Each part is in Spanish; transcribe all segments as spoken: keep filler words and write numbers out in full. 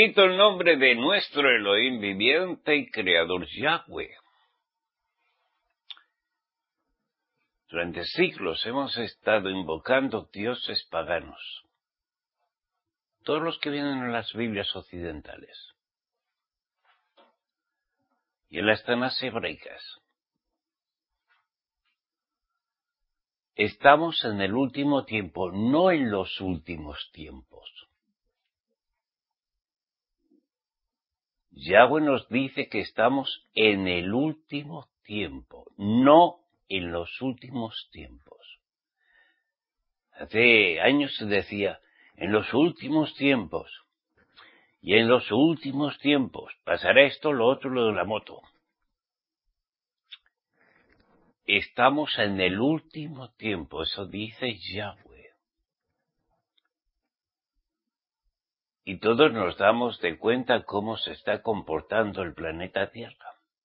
Bendito el nombre de nuestro Elohim viviente y creador Yahweh. Durante siglos hemos estado invocando dioses paganos. Todos los que vienen en las Biblias occidentales y en las Tanas hebraicas. Estamos en el último tiempo, no en los últimos tiempos. Yahweh nos dice que estamos en el último tiempo, no en los últimos tiempos. Hace años se decía, en los últimos tiempos, y en los últimos tiempos pasará esto, lo otro, lo de la moto. Estamos en el último tiempo, eso dice Yahweh. Y todos nos damos de cuenta cómo se está comportando el planeta Tierra.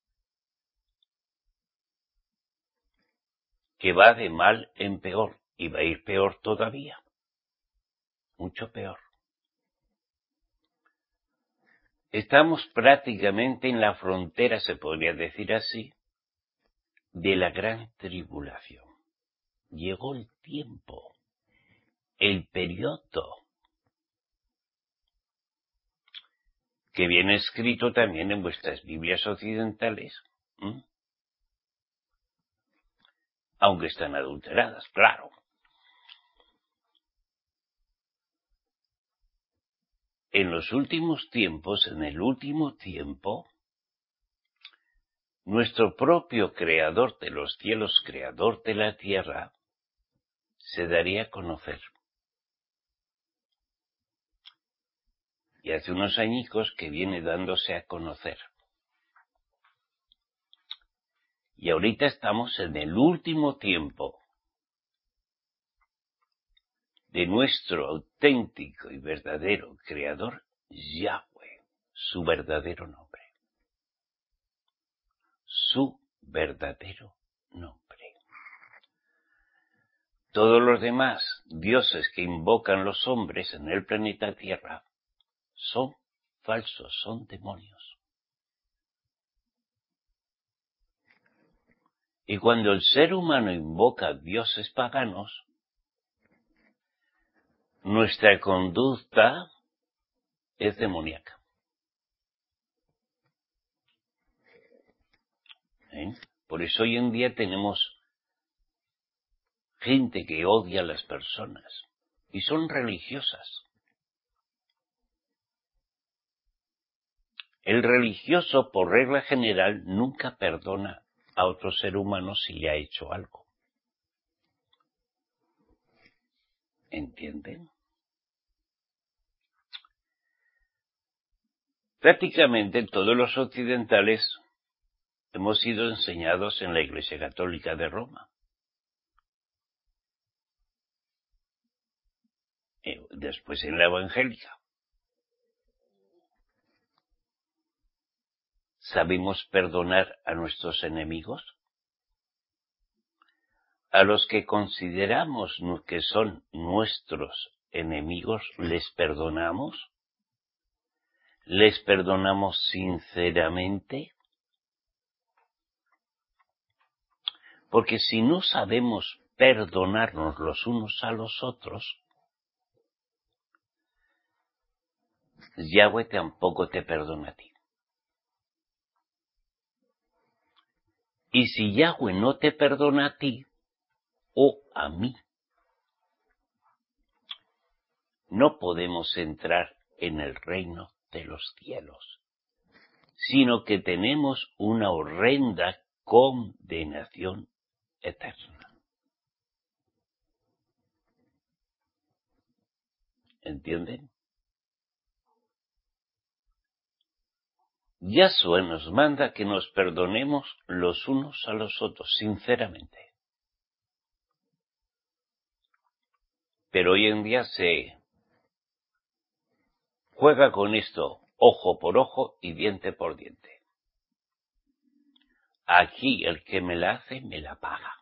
Que va de mal en peor, y va a ir peor todavía. Mucho peor. Estamos prácticamente en la frontera, se podría decir así, de la gran tribulación. Llegó el tiempo, el periodo, que viene escrito también en vuestras Biblias occidentales, ¿Mm? aunque están adulteradas, claro. En los últimos tiempos, en el último tiempo, nuestro propio creador de los cielos, creador de la tierra, se daría a conocer. Y hace unos añicos que viene dándose a conocer. Y ahorita estamos en el último tiempo de nuestro auténtico y verdadero creador, Yahweh, su verdadero nombre. Su verdadero nombre. Todos los demás dioses que invocan los hombres en el planeta Tierra son falsos, son demonios. Y cuando el ser humano invoca a dioses paganos, nuestra conducta es demoníaca. ¿Eh? Por eso hoy en día tenemos gente que odia a las personas y son religiosas. El religioso, por regla general, nunca perdona a otro ser humano si le ha hecho algo. ¿Entienden? Prácticamente todos los occidentales hemos sido enseñados en la Iglesia Católica de Roma. Después en la Evangélica. ¿Sabemos perdonar a nuestros enemigos? A los que consideramos que son nuestros enemigos, ¿les perdonamos? ¿Les perdonamos sinceramente? Porque si no sabemos perdonarnos los unos a los otros, Yahweh tampoco te perdona a ti. Y si Yahweh no te perdona a ti o a mí, no podemos entrar en el reino de los cielos, sino que tenemos una horrenda condenación eterna. ¿Entienden? Yahshua nos manda que nos perdonemos los unos a los otros, sinceramente. Pero hoy en día se juega con esto, ojo por ojo y diente por diente. Aquí el que me la hace, me la paga.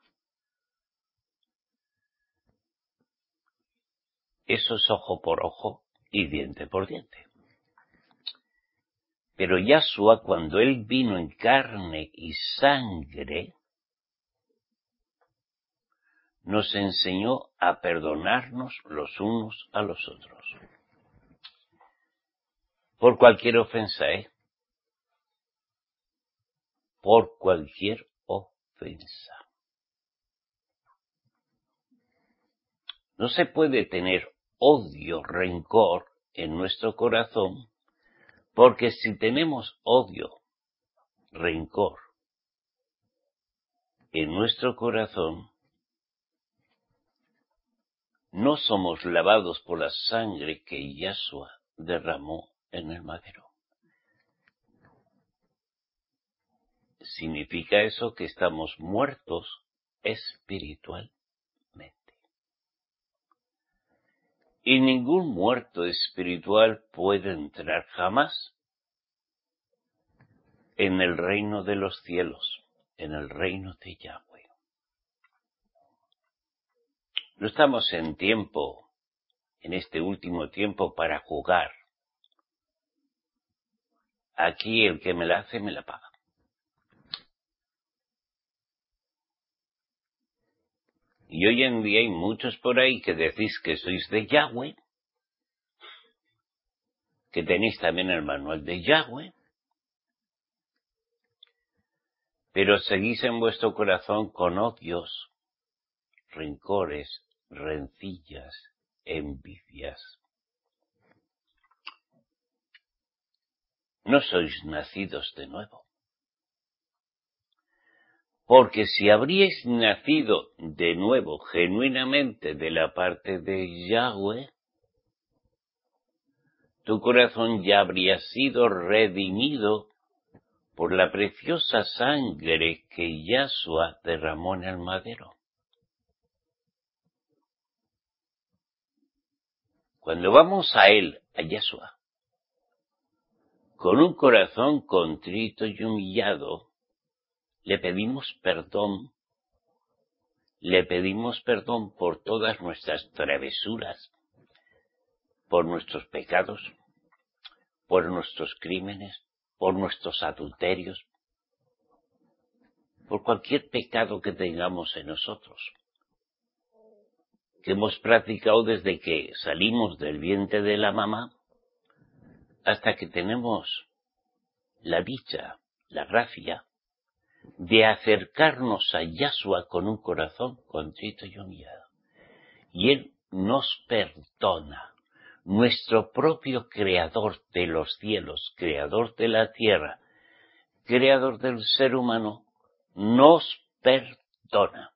Eso es ojo por ojo y diente por diente. Pero Yahshua, cuando Él vino en carne y sangre, nos enseñó a perdonarnos los unos a los otros. Por cualquier ofensa, ¿eh? Por cualquier ofensa. No se puede tener odio, rencor en nuestro corazón, porque si tenemos odio, rencor en nuestro corazón, no somos lavados por la sangre que Yahshua derramó en el madero. Significa eso que estamos muertos espiritualmente. Y ningún muerto espiritual puede entrar jamás en el reino de los cielos, en el reino de Yahweh. No estamos en tiempo, en este último tiempo, para jugar. Aquí el que me la hace, me la paga. Y hoy en día hay muchos por ahí que decís que sois de Yahweh, que tenéis también el manual de Yahweh, pero seguís en vuestro corazón con odios, rencores, rencillas, envidias. No sois nacidos de nuevo. Porque si habríais nacido de nuevo genuinamente de la parte de Yahweh, tu corazón ya habría sido redimido por la preciosa sangre que Yahshua derramó en el madero. Cuando vamos a Él, a Yahshua, con un corazón contrito y humillado, le pedimos perdón, le pedimos perdón por todas nuestras travesuras, por nuestros pecados, por nuestros crímenes, por nuestros adulterios, por cualquier pecado que tengamos en nosotros, que hemos practicado desde que salimos del vientre de la mamá hasta que tenemos la dicha, la gracia, de acercarnos a Yahshua con un corazón contrito y humillado. Y Él nos perdona. Nuestro propio Creador de los cielos, Creador de la tierra, Creador del ser humano, nos perdona.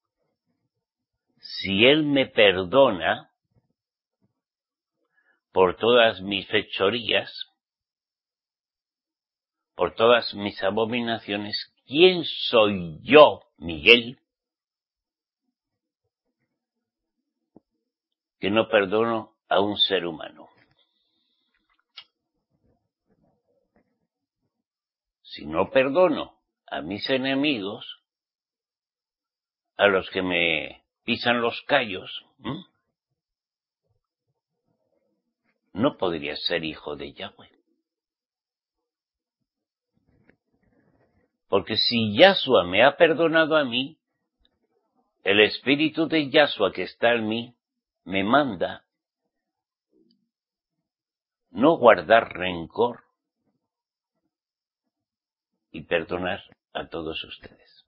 Si Él me perdona por todas mis fechorías, por todas mis abominaciones, ¿quién soy yo, Miguel, que no perdono a un ser humano? Si no perdono a mis enemigos, a los que me pisan los callos, ¿eh? no podría ser hijo de Yahweh. Porque si Yahshua me ha perdonado a mí, el espíritu de Yahshua que está en mí me manda no guardar rencor y perdonar a todos ustedes.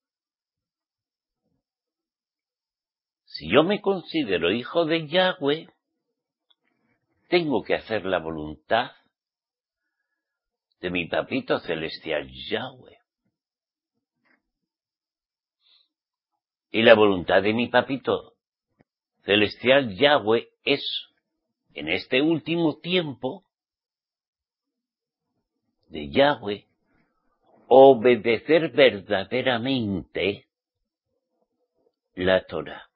Si yo me considero hijo de Yahweh, tengo que hacer la voluntad de mi papito celestial Yahweh. Y la voluntad de mi papito celestial Yahweh es, en este último tiempo de Yahweh, obedecer verdaderamente la Torá.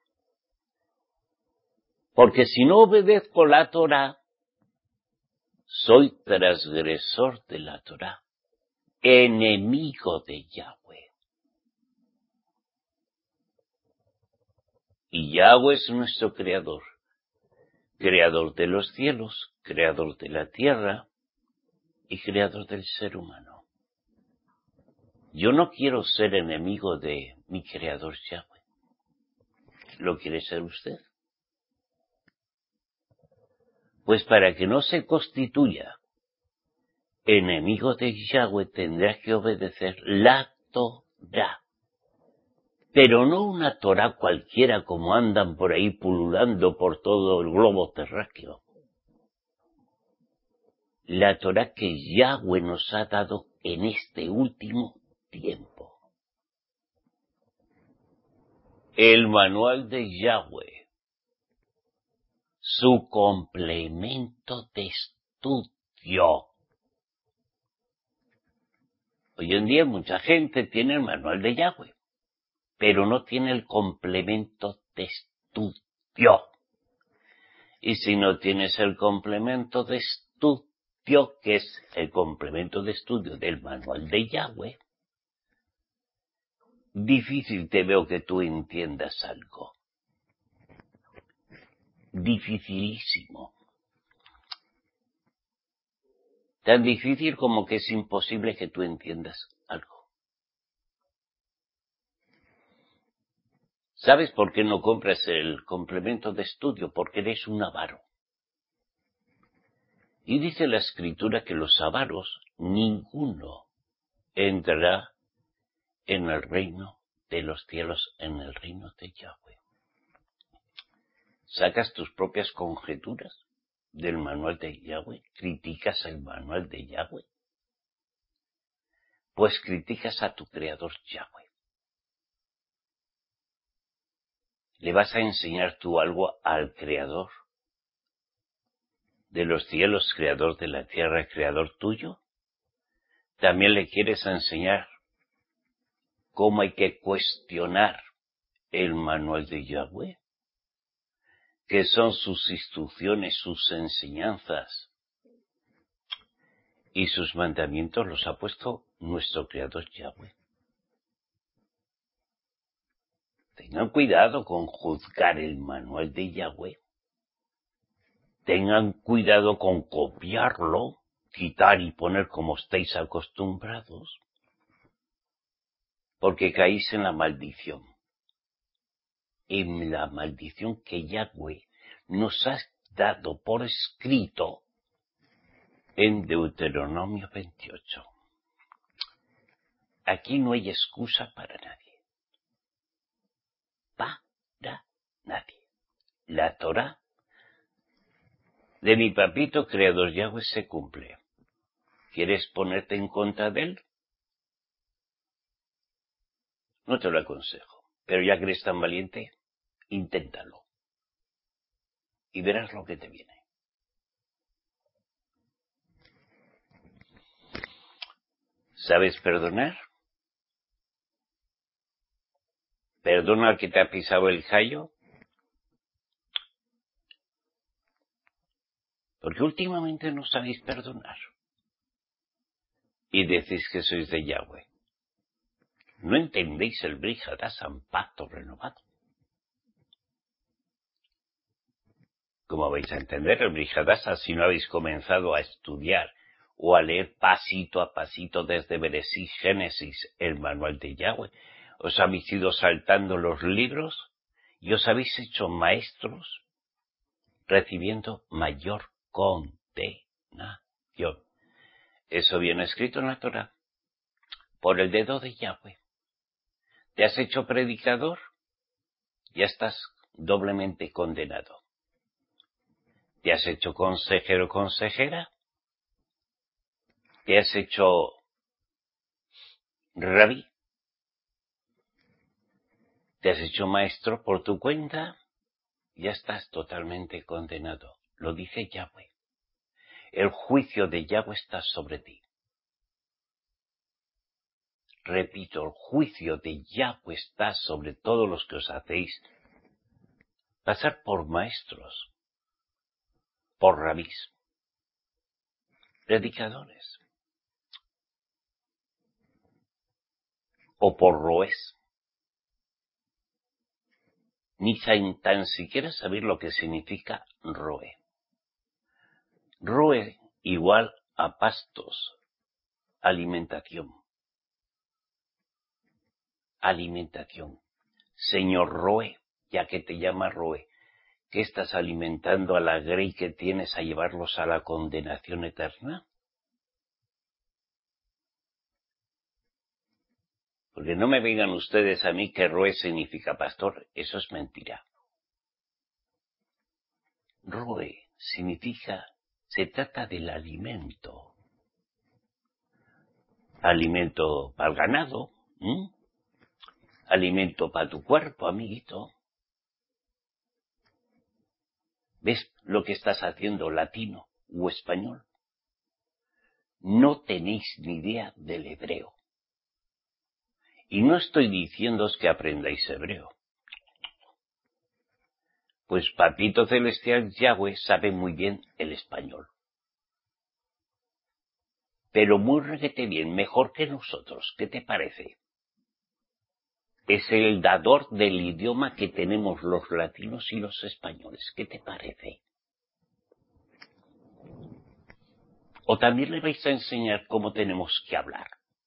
Porque si no obedezco la Torá, soy transgresor de la Torá, enemigo de Yahweh. Y Yahweh es nuestro creador, creador de los cielos, creador de la tierra, y creador del ser humano. Yo no quiero ser enemigo de mi creador Yahweh. ¿Lo quiere ser usted? Pues para que no se constituya enemigo de Yahweh tendrá que obedecer la Torá. Pero no una Torá cualquiera como andan por ahí pululando por todo el globo terráqueo. La Torá que Yahweh nos ha dado en este último tiempo. El manual de Yahweh. Su complemento de estudio. Hoy en día mucha gente tiene el manual de Yahweh, pero no tiene el complemento de estudio. Y si no tienes el complemento de estudio, que es el complemento de estudio del manual de Yahweh, difícil te veo que tú entiendas algo. Dificilísimo. Tan difícil como que es imposible que tú entiendas algo. ¿Sabes por qué no compras el complemento de estudio? Porque eres un avaro. Y dice la Escritura que los avaros, ninguno entrará en el reino de los cielos, en el reino de Yahweh. Sacas tus propias conjeturas del manual de Yahweh, criticas el manual de Yahweh, pues criticas a tu creador Yahweh. ¿Le vas a enseñar tú algo al creador de los cielos, creador de la tierra, creador tuyo? ¿También le quieres enseñar cómo hay que cuestionar el manual de Yahweh? ¿Qué son sus instrucciones, sus enseñanzas y sus mandamientos? Los ha puesto nuestro creador Yahweh. Tengan cuidado con juzgar el manual de Yahweh. Tengan cuidado con copiarlo, quitar y poner como estáis acostumbrados, porque caéis en la maldición. En la maldición que Yahweh nos ha dado por escrito en Deuteronomio veintiocho. Aquí no hay excusa para nadie. Para nadie. La Torá de mi papito creador Yahweh se cumple. ¿Quieres ponerte en contra de él? No te lo aconsejo. Pero ya que eres tan valiente, inténtalo. Y verás lo que te viene. ¿Sabes perdonar? ¿Perdona al que te ha pisado el callo? Porque últimamente no sabéis perdonar. Y decís que sois de Yahweh. No entendéis el Brit Hadashah, pacto renovado. ¿Cómo vais a entender el Brit Hadashah si no habéis comenzado a estudiar o a leer pasito a pasito desde Bereshit, Génesis, el manual de Yahweh? ¿Os habéis ido saltando los libros y os habéis hecho maestros recibiendo mayor condenación? Eso viene escrito en la Torá, por el dedo de Yahweh. ¿Te has hecho predicador? Ya estás doblemente condenado. ¿Te has hecho consejero o consejera? ¿Te has hecho rabí? ¿Te has hecho maestro por tu cuenta? Ya estás totalmente condenado. Lo dice Yahweh. El juicio de Yahweh está sobre ti. Repito, el juicio de Yahweh está sobre todos los que os hacéis pasar por maestros, por rabís, predicadores, o por roés. Ni tan siquiera saber lo que significa roé. Roé igual a pastos, alimentación. Alimentación. Señor Roe, ya que te llama Roe, ¿qué estás alimentando a la grey que tienes a llevarlos a la condenación eterna? Porque no me vengan ustedes a mí que Roe significa pastor, eso es mentira. Roe significa, se trata del alimento. Alimento para el ganado, ¿m? Alimento para tu cuerpo, amiguito. ¿Ves lo que estás haciendo, latino o español? No tenéis ni idea del hebreo. Y no estoy diciéndoos que aprendáis hebreo. Pues Papito Celestial Yahweh sabe muy bien el español. Pero muy requete bien, mejor que nosotros. ¿Qué te parece? Es el dador del idioma que tenemos los latinos y los españoles. ¿Qué te parece? O también le vais a enseñar cómo tenemos que hablar.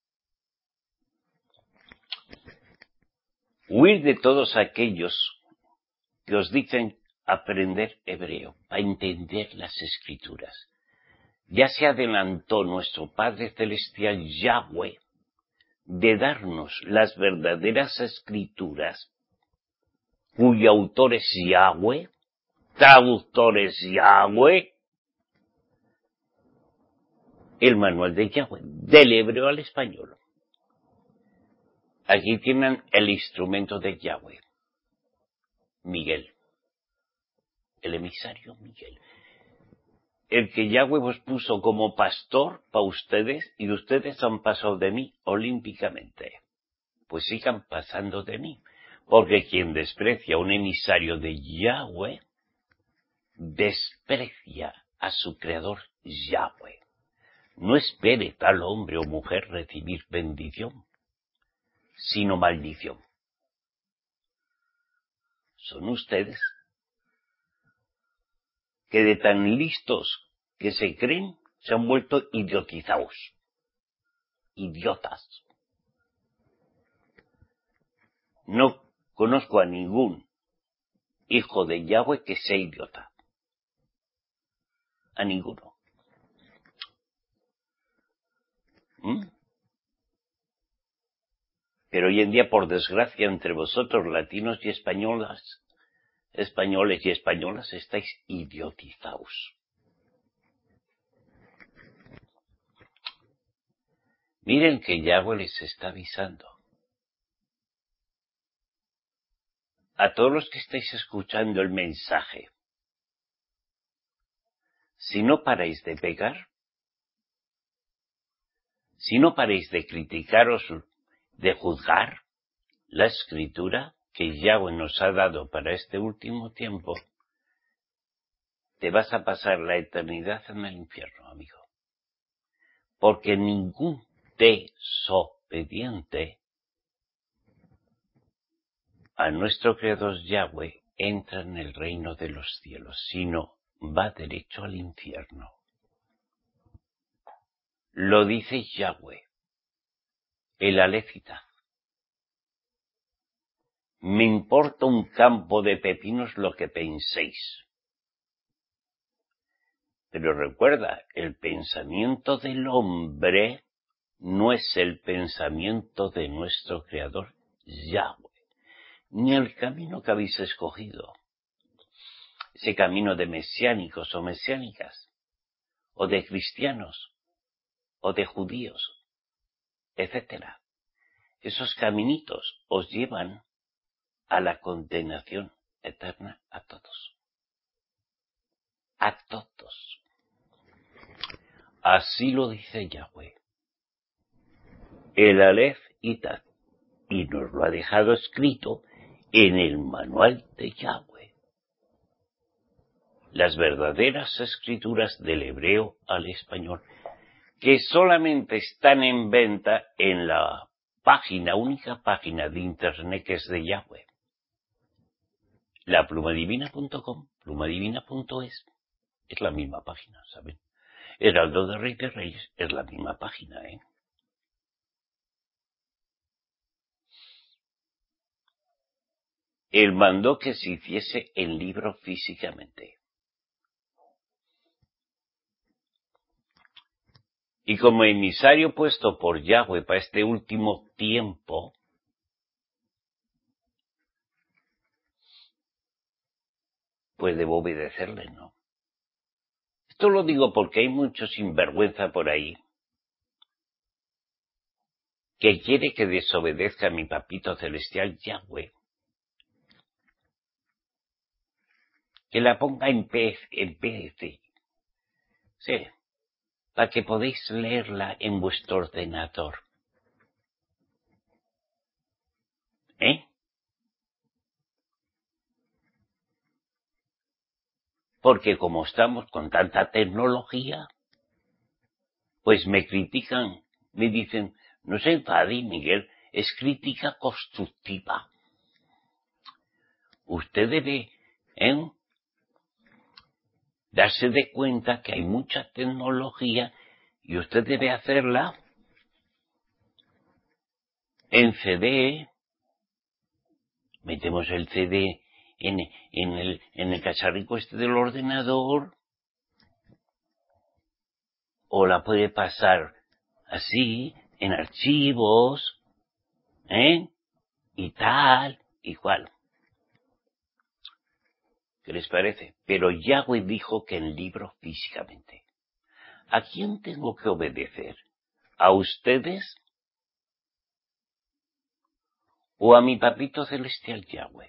Huir de todos aquellos que os dicen aprender hebreo, para entender las escrituras. Ya se adelantó nuestro Padre Celestial Yahweh de darnos las verdaderas escrituras, cuyo autor es Yahweh, traductor es Yahweh, el manual de Yahweh, del hebreo al español. Aquí tienen el instrumento de Yahweh, Miguel, el emisario Miguel. El que Yahweh os puso como pastor para ustedes, y ustedes han pasado de mí olímpicamente. Pues sigan pasando de mí, porque quien desprecia a un emisario de Yahweh, desprecia a su creador Yahweh. No espere tal hombre o mujer recibir bendición, sino maldición. Son ustedes que de tan listos que se creen, se han vuelto idiotizados. Idiotas. No conozco a ningún hijo de Yahweh que sea idiota. A ninguno. ¿Mm? Pero hoy en día, por desgracia, entre vosotros, latinos y españolas, españoles y españolas, estáis idiotizados. Miren que Yahweh les está avisando. A todos los que estáis escuchando el mensaje, si no paráis de pecar, si no paráis de criticaros, de juzgar la escritura que Yahweh nos ha dado para este último tiempo, te vas a pasar la eternidad en el infierno, amigo. Porque ningún desobediente a nuestro Creador Yahweh entra en el reino de los cielos, sino va derecho al infierno. Lo dice Yahweh, el Aleph-Tav. Me importa un campo de pepinos lo que penséis. Pero recuerda, el pensamiento del hombre no es el pensamiento de nuestro Creador Yahweh, ni el camino que habéis escogido. Ese camino de mesiánicos o mesiánicas, o de cristianos, o de judíos, etcétera. Esos caminitos os llevan a la condenación eterna a todos. A todos. Así lo dice Yahweh. El Aleph y Tav. Y nos lo ha dejado escrito en el manual de Yahweh. Las verdaderas escrituras del hebreo al español, que solamente están en venta en la página, única página de internet que es de Yahweh. La plumadivina punto com, plumadivina punto es, es la misma página, ¿saben? Heraldo de Rey de Reyes es la misma página, ¿eh? Él mandó que se hiciese el libro físicamente. Y como emisario puesto por Yahweh para este último tiempo, pues debo obedecerle, ¿no? Esto lo digo porque hay mucho sinvergüenza por ahí que quiere que desobedezca a mi papito celestial Yahweh, que la ponga en P D F, sí, para que podáis leerla en vuestro ordenador. ¿Eh? Porque como estamos con tanta tecnología, pues me critican, me dicen, no se enfade, Miguel, es crítica constructiva. Usted debe, ¿eh?, darse de cuenta que hay mucha tecnología y usted debe hacerla en C D. Metemos el C D en, en, el, en el cacharrico este del ordenador, o la puede pasar así, en archivos, ¿eh? Y tal, y cual. ¿Qué les parece? Pero Yahweh dijo que en libro físicamente. ¿A quién tengo que obedecer? ¿A ustedes o a mi papito celestial Yahweh?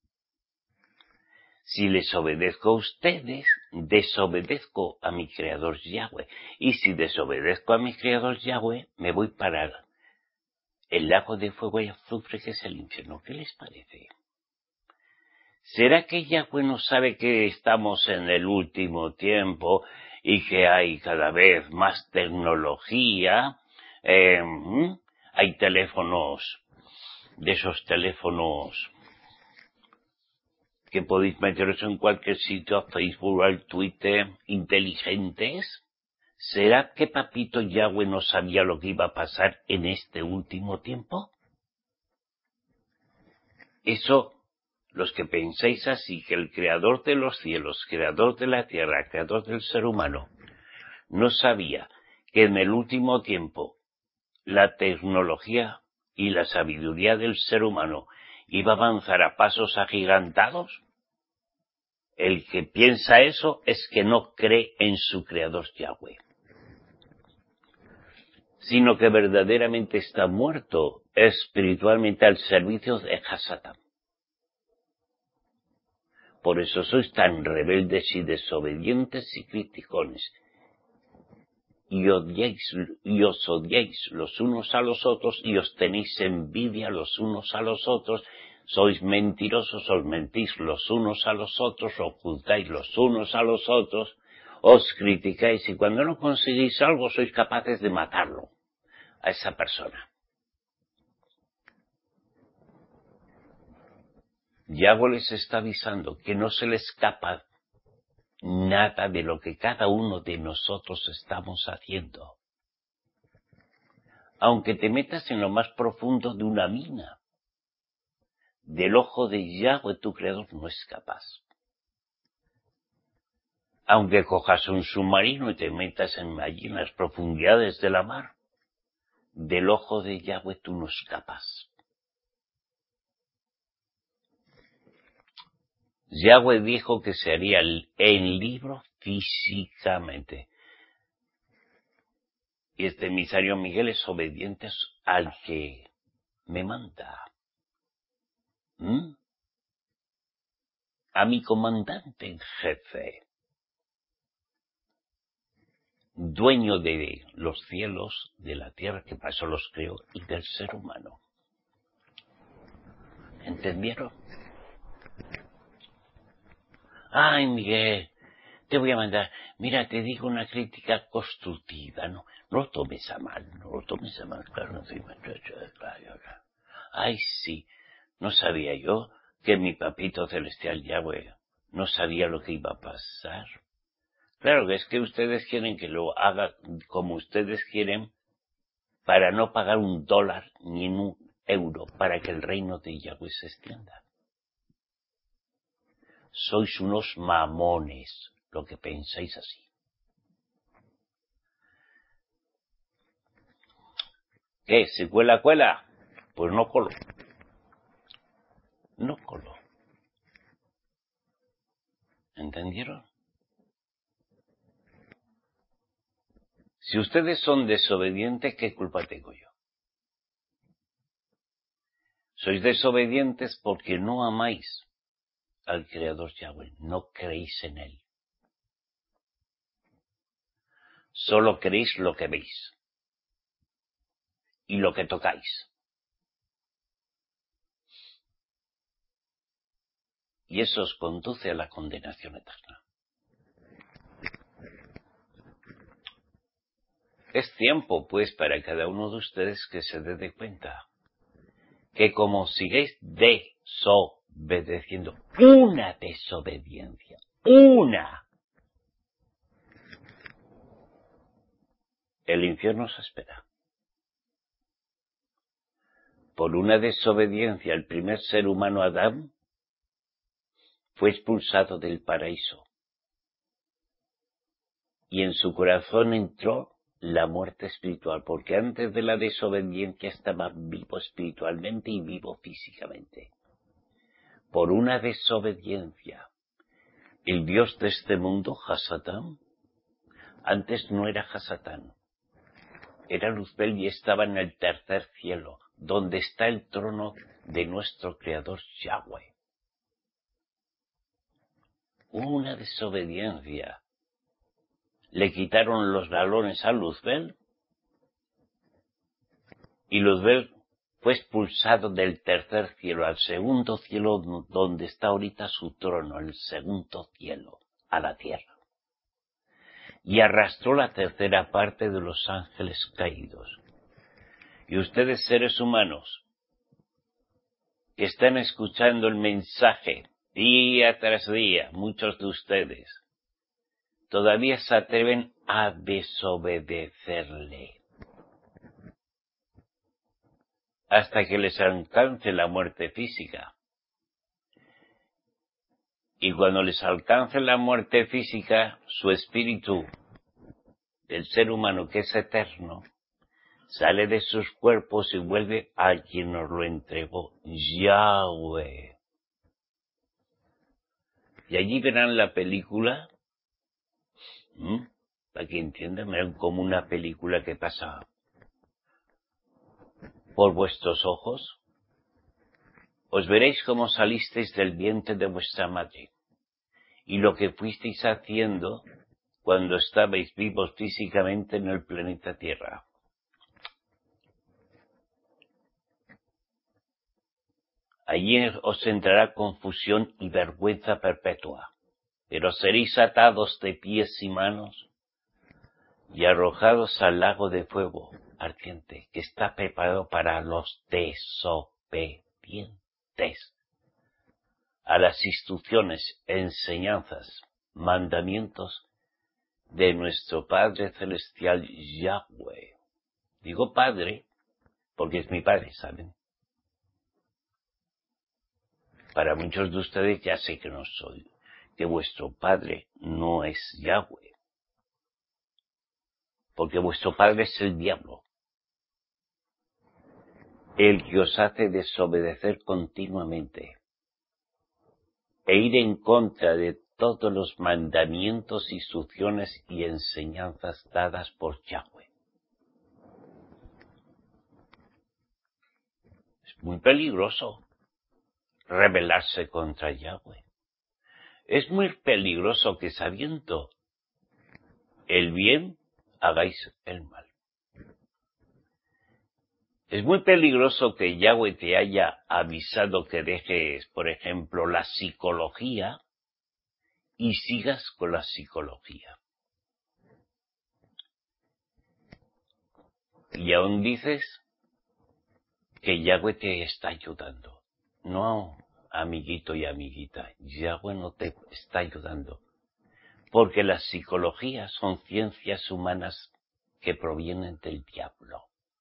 Si les obedezco a ustedes, desobedezco a mi creador Yahweh. Y si desobedezco a mi creador Yahweh, me voy para el lago de fuego y azufre que es el infierno. ¿Qué les parece? ¿Será que Yahweh no sabe que estamos en el último tiempo y que hay cada vez más tecnología? Eh, hay teléfonos, de esos teléfonos que podéis meteros en cualquier sitio, a Facebook, al Twitter, inteligentes. ¿Será que papito Yahweh no sabía lo que iba a pasar en este último tiempo? Eso, los que pensáis así, que el creador de los cielos, creador de la tierra, creador del ser humano, no sabía que en el último tiempo la tecnología y la sabiduría del ser humano iba a avanzar a pasos agigantados, el que piensa eso es que no cree en su creador Yahweh, sino que verdaderamente está muerto espiritualmente al servicio de Hasatán. Por eso sois tan rebeldes y desobedientes y criticones, y odiáis, y os odiáis los unos a los otros, y os tenéis envidia los unos a los otros, sois mentirosos, os mentís los unos a los otros, os ocultáis los unos a los otros, os criticáis, y cuando no conseguís algo sois capaces de matarlo, a esa persona. Yahweh les está avisando que no se les escapa nada de lo que cada uno de nosotros estamos haciendo. Aunque te metas en lo más profundo de una mina, del ojo de Yahweh tu creador no es capaz. Aunque cojas un submarino y te metas en allí en las profundidades de la mar, del ojo de Yahweh tú no es capaz. Yahweh dijo que se haría el, el libro físicamente. Y este emisario Miguel es obediente al que me manda. ¿Mm? A mi comandante en jefe, dueño de los cielos, de la tierra, que para eso los creó, y del ser humano. ¿Entendieron? Ay, Miguel, te voy a mandar, mira, te digo una crítica constructiva, ¿no? No lo tomes a mal, no lo tomes a mal, claro, encima, claro. Ay, sí, no sabía yo que mi papito celestial Yahweh no sabía lo que iba a pasar. Claro que es que ustedes quieren que lo haga como ustedes quieren para no pagar un dólar ni un euro para que el reino de Yahweh se extienda. Sois unos mamones, lo que pensáis así. ¿Qué? ¿Se cuela, cuela? Pues no colo. No colo. ¿Entendieron? Si ustedes son desobedientes, ¿qué culpa tengo yo? Sois desobedientes porque no amáis al Creador Yahweh, no creéis en Él. Solo creéis lo que veis y lo que tocáis. Y eso os conduce a la condenación eterna. Es tiempo, pues, para cada uno de ustedes que se dé cuenta que como sigáis desobedeciendo, una desobediencia, una, el infierno os espera. Por una desobediencia, el primer ser humano, Adán, fue expulsado del paraíso. Y en su corazón entró la muerte espiritual, porque antes de la desobediencia estaba vivo espiritualmente y vivo físicamente. Por una desobediencia, el Dios de este mundo, Hasatán, antes no era Hasatán, era Luzbel y estaba en el tercer cielo, donde está el trono de nuestro Creador Yahweh. Una desobediencia. Le quitaron los galones a Luzbel y Luzbel fue expulsado del tercer cielo al segundo cielo donde está ahorita su trono, el segundo cielo, a la tierra. Y arrastró la tercera parte de los ángeles caídos. Y ustedes, seres humanos, que están escuchando el mensaje día tras día, muchos de ustedes, todavía se atreven a desobedecerle. Hasta que les alcance la muerte física. Y cuando les alcance la muerte física, su espíritu, del ser humano que es eterno, sale de sus cuerpos y vuelve a quien nos lo entregó, Yahweh. Y allí verán la película, ¿m? Para que entiendan, verán como una película que pasa por vuestros ojos. Os veréis cómo salisteis del vientre de vuestra madre y lo que fuisteis haciendo cuando estabais vivos físicamente en el planeta Tierra. Allí os entrará confusión y vergüenza perpetua, pero seréis atados de pies y manos y arrojados al lago de fuego ardiente que está preparado para los desobedientes a las instrucciones, enseñanzas, mandamientos de nuestro Padre Celestial Yahweh. Digo Padre porque es mi Padre, ¿saben? Para muchos de ustedes ya sé que no soy, que vuestro Padre no es Yahweh, porque vuestro Padre es el diablo, el que os hace desobedecer continuamente e ir en contra de todos los mandamientos, instrucciones y enseñanzas dadas por Yahweh. Es muy peligroso rebelarse contra Yahweh. Es muy peligroso que sabiendo el bien hagáis el mal. Es muy peligroso que Yahweh te haya avisado que dejes, por ejemplo, la psicología y sigas con la psicología. Y aún dices que Yahweh te está ayudando. No, amiguito y amiguita, Yahweh no te está ayudando. Porque las psicologías son ciencias humanas que provienen del diablo.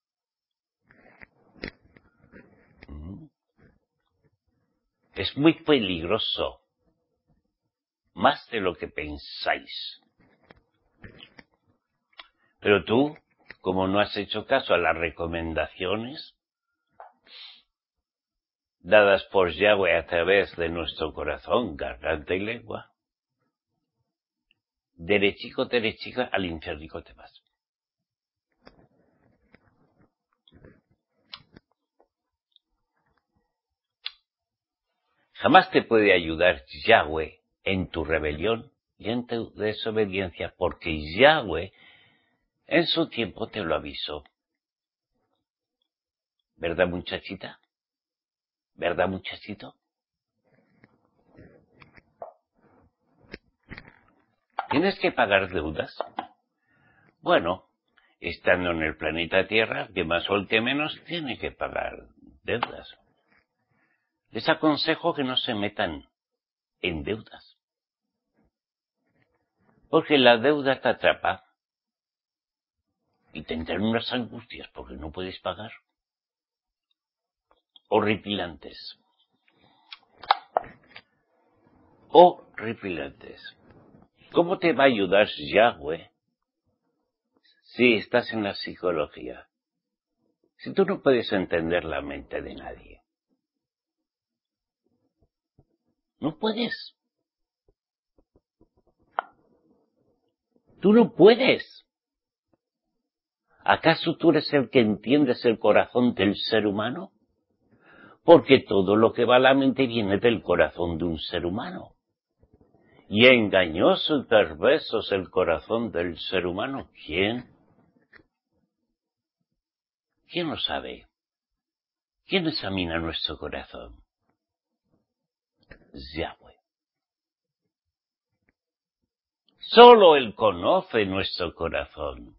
¿Mm? Es muy peligroso, más de lo que pensáis. Pero tú, como no has hecho caso a las recomendaciones dadas por Yahweh a través de nuestro corazón, garganta y lengua, derechico, derechico, al infiernico te vas. Jamás te puede ayudar Yahweh en tu rebelión y en tu desobediencia, porque Yahweh en su tiempo te lo avisó. ¿Verdad, muchachita? ¿Verdad, muchachito? ¿Tienes que pagar deudas? Bueno, estando en el planeta Tierra, que más o que menos tiene que pagar deudas. Les aconsejo que no se metan en deudas, porque la deuda te atrapa y tendrán unas angustias porque no puedes pagar. Horripilantes. Horripilantes. ¿Cómo te va a ayudar Yahweh si estás en la psicología? Si tú no puedes entender la mente de nadie. No puedes. Tú no puedes. ¿Acaso tú eres el que entiendes el corazón del ser humano? Porque todo lo que va a la mente viene del corazón de un ser humano. Y engañoso y perverso es el corazón del ser humano. ¿Quién? ¿Quién lo sabe? ¿Quién examina nuestro corazón? Yahweh. Solo Él conoce nuestro corazón.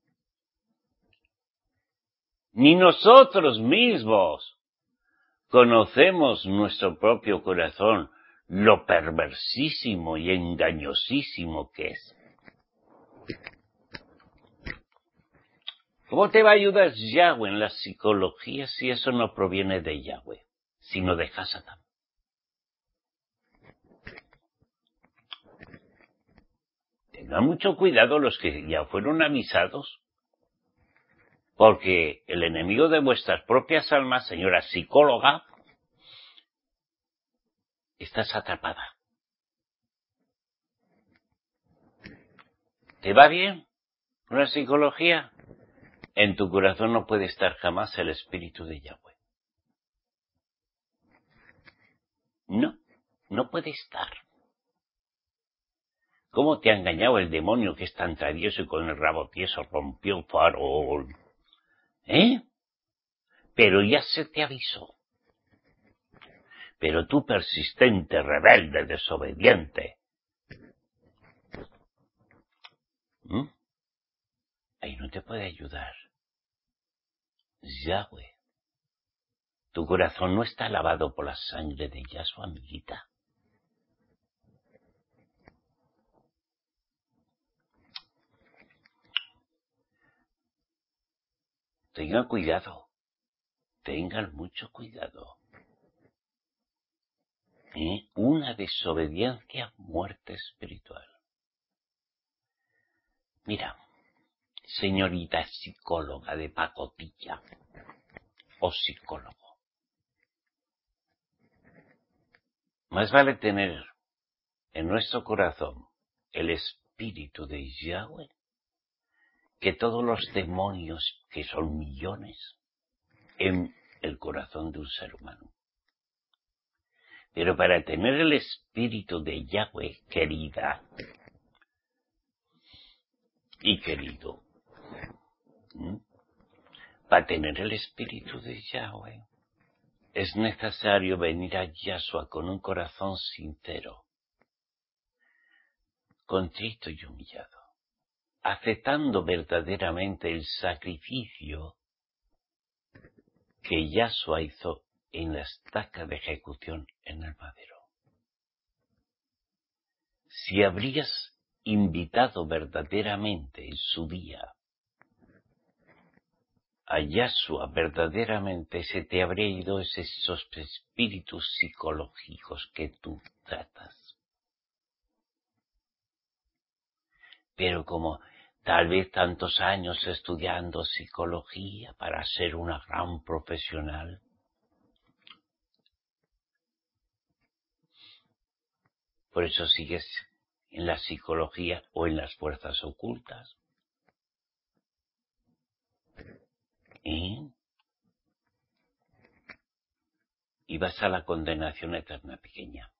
Ni nosotros mismos conocemos nuestro propio corazón, lo perversísimo y engañosísimo que es. ¿Cómo te va a ayudar Yahweh en la psicología si eso no proviene de Yahweh, sino de Hasatán? Tengan mucho cuidado los que ya fueron avisados, porque el enemigo de vuestras propias almas, señora psicóloga, estás atrapada. ¿Te va bien con la psicología? En tu corazón no puede estar jamás el espíritu de Yahweh. No, no puede estar. ¿Cómo te ha engañado el demonio que es tan travieso y con el rabo tieso rompió el farol? ¿Eh? Pero ya se te avisó. Pero tú persistente, rebelde, desobediente. ¿Mm? Ahí no te puede ayudar Yahweh. Tu corazón no está lavado por la sangre de Yahshua, amiguita. Tengan cuidado. Tengan mucho cuidado. ¿Eh? Una desobediencia, muerte espiritual. Mira, señorita psicóloga de pacotilla o psicólogo, más vale tener en nuestro corazón el espíritu de Yahweh que todos los demonios, que son millones, en el corazón de un ser humano. Pero para tener el espíritu de Yahweh, querida y querido, ¿m? Para tener el espíritu de Yahweh, es necesario venir a Yahshua con un corazón sincero, contrito y humillado, aceptando verdaderamente el sacrificio que Yahshua hizo en la estaca de ejecución en el madero. Si habrías invitado verdaderamente en su día a Yahshua, verdaderamente se te habría ido esos espíritus psicológicos que tú tratas. Pero como tal vez tantos años estudiando psicología para ser una gran profesional, por eso sigues en la psicología o en las fuerzas ocultas. ¿Y? Y vas a la condenación eterna pequeña.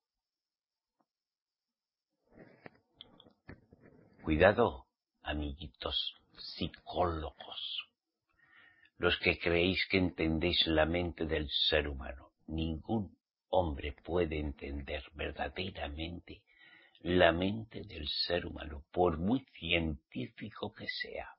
Cuidado, amiguitos psicólogos, los que creéis que entendéis la mente del ser humano. Ningún hombre puede entender verdaderamente la mente del ser humano, por muy científico que sea.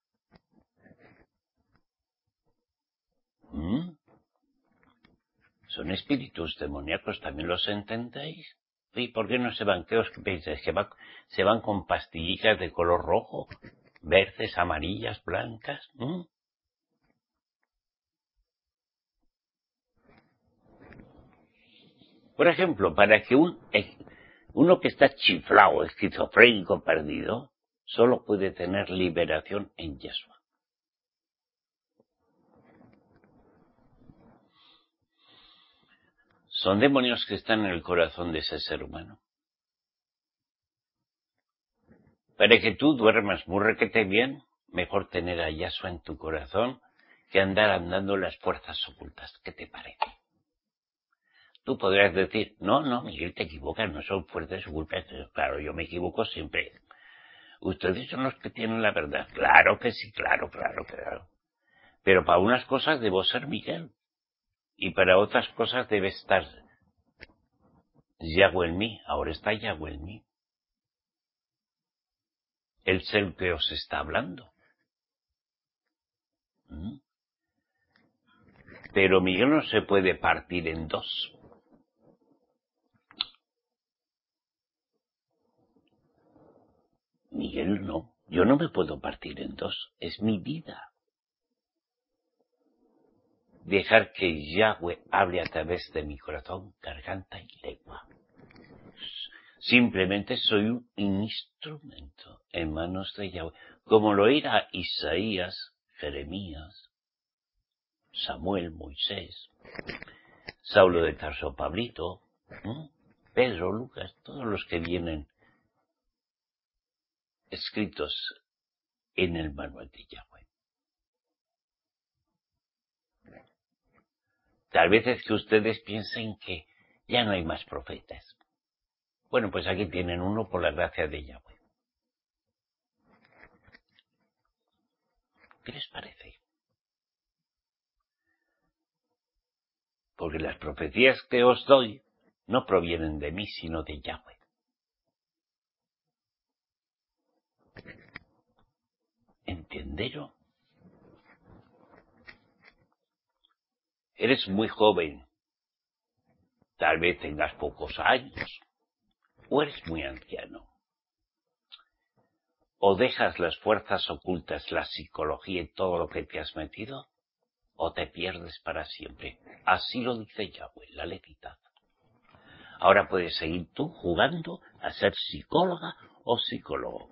¿Mm? Son espíritus demoníacos, ¿también los entendéis? ¿Y por qué no se van? ¿Qué os pensáis? ¿Que va, se van con pastillitas de color rojo? ¿Verdes, amarillas, blancas? ¿Mm? Por ejemplo, para que un, uno que está chiflado, esquizofrénico, perdido, solo puede tener liberación en Yeshua. Son demonios que están en el corazón de ese ser humano. Para que tú duermas muy requete bien, mejor tener a Yahshua en tu corazón que andar andando las fuerzas ocultas. ¿Qué te parece? Tú podrás decir, no, no, Miguel, te equivocas, no son fuerzas ocultas. Claro, yo me equivoco siempre. Ustedes son los que tienen la verdad. Claro que sí, claro, claro, claro. Pero para unas cosas debo ser Miguel. Y para otras cosas debe estar Yahweh en mí. Ahora está Yahweh en mí. El ser que os está hablando. ¿Mm? Pero Miguel no se puede partir en dos. Miguel no. Yo no me puedo partir en dos. Es mi vida. Dejar que Yahweh hable a través de mi corazón, garganta y lengua. Simplemente soy un instrumento en manos de Yahweh, como lo era Isaías, Jeremías, Samuel, Moisés, Saulo de Tarso, Pablito, ¿eh? Pedro, Lucas, todos los que vienen escritos en el manual de Yahweh. Tal vez es que ustedes piensen que ya no hay más profetas. Bueno, pues aquí tienen uno por la gracia de Yahweh. ¿Qué les parece? Porque las profecías que os doy no provienen de mí, sino de Yahweh. ¿Entendieron? Eres muy joven. Tal vez tengas pocos años. O eres muy anciano. O dejas las fuerzas ocultas, la psicología y todo lo que te has metido, o te pierdes para siempre. Así lo dice Yahweh, la Levitat. Ahora puedes seguir tú jugando a ser psicóloga o psicólogo.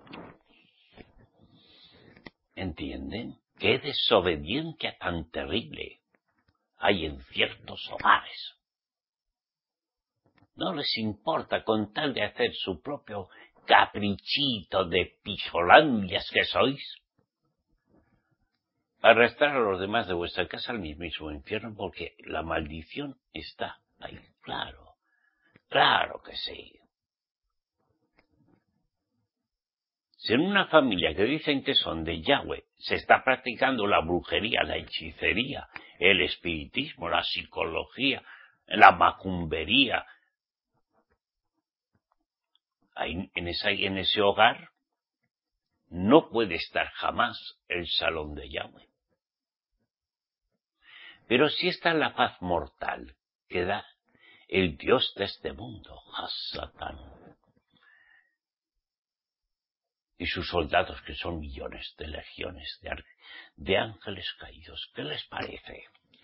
¿Entienden? ¿Qué desobediencia tan terrible hay en ciertos hogares? No les importa con tal de hacer su propio caprichito de pijolandias que sois. Arrastrar a los demás de vuestra casa al mismo infierno porque la maldición está ahí. Claro, claro que sí. Si en una familia que dicen que son de Yahweh se está practicando la brujería, la hechicería, el espiritismo, la psicología, la macumbería, ahí, en, esa, en ese hogar no puede estar jamás el salón de Yahweh. Pero sí está la paz mortal que da el Dios de este mundo, Hasatán. y sus soldados, que son millones de legiones de, de ángeles caídos. ¿Qué les parece?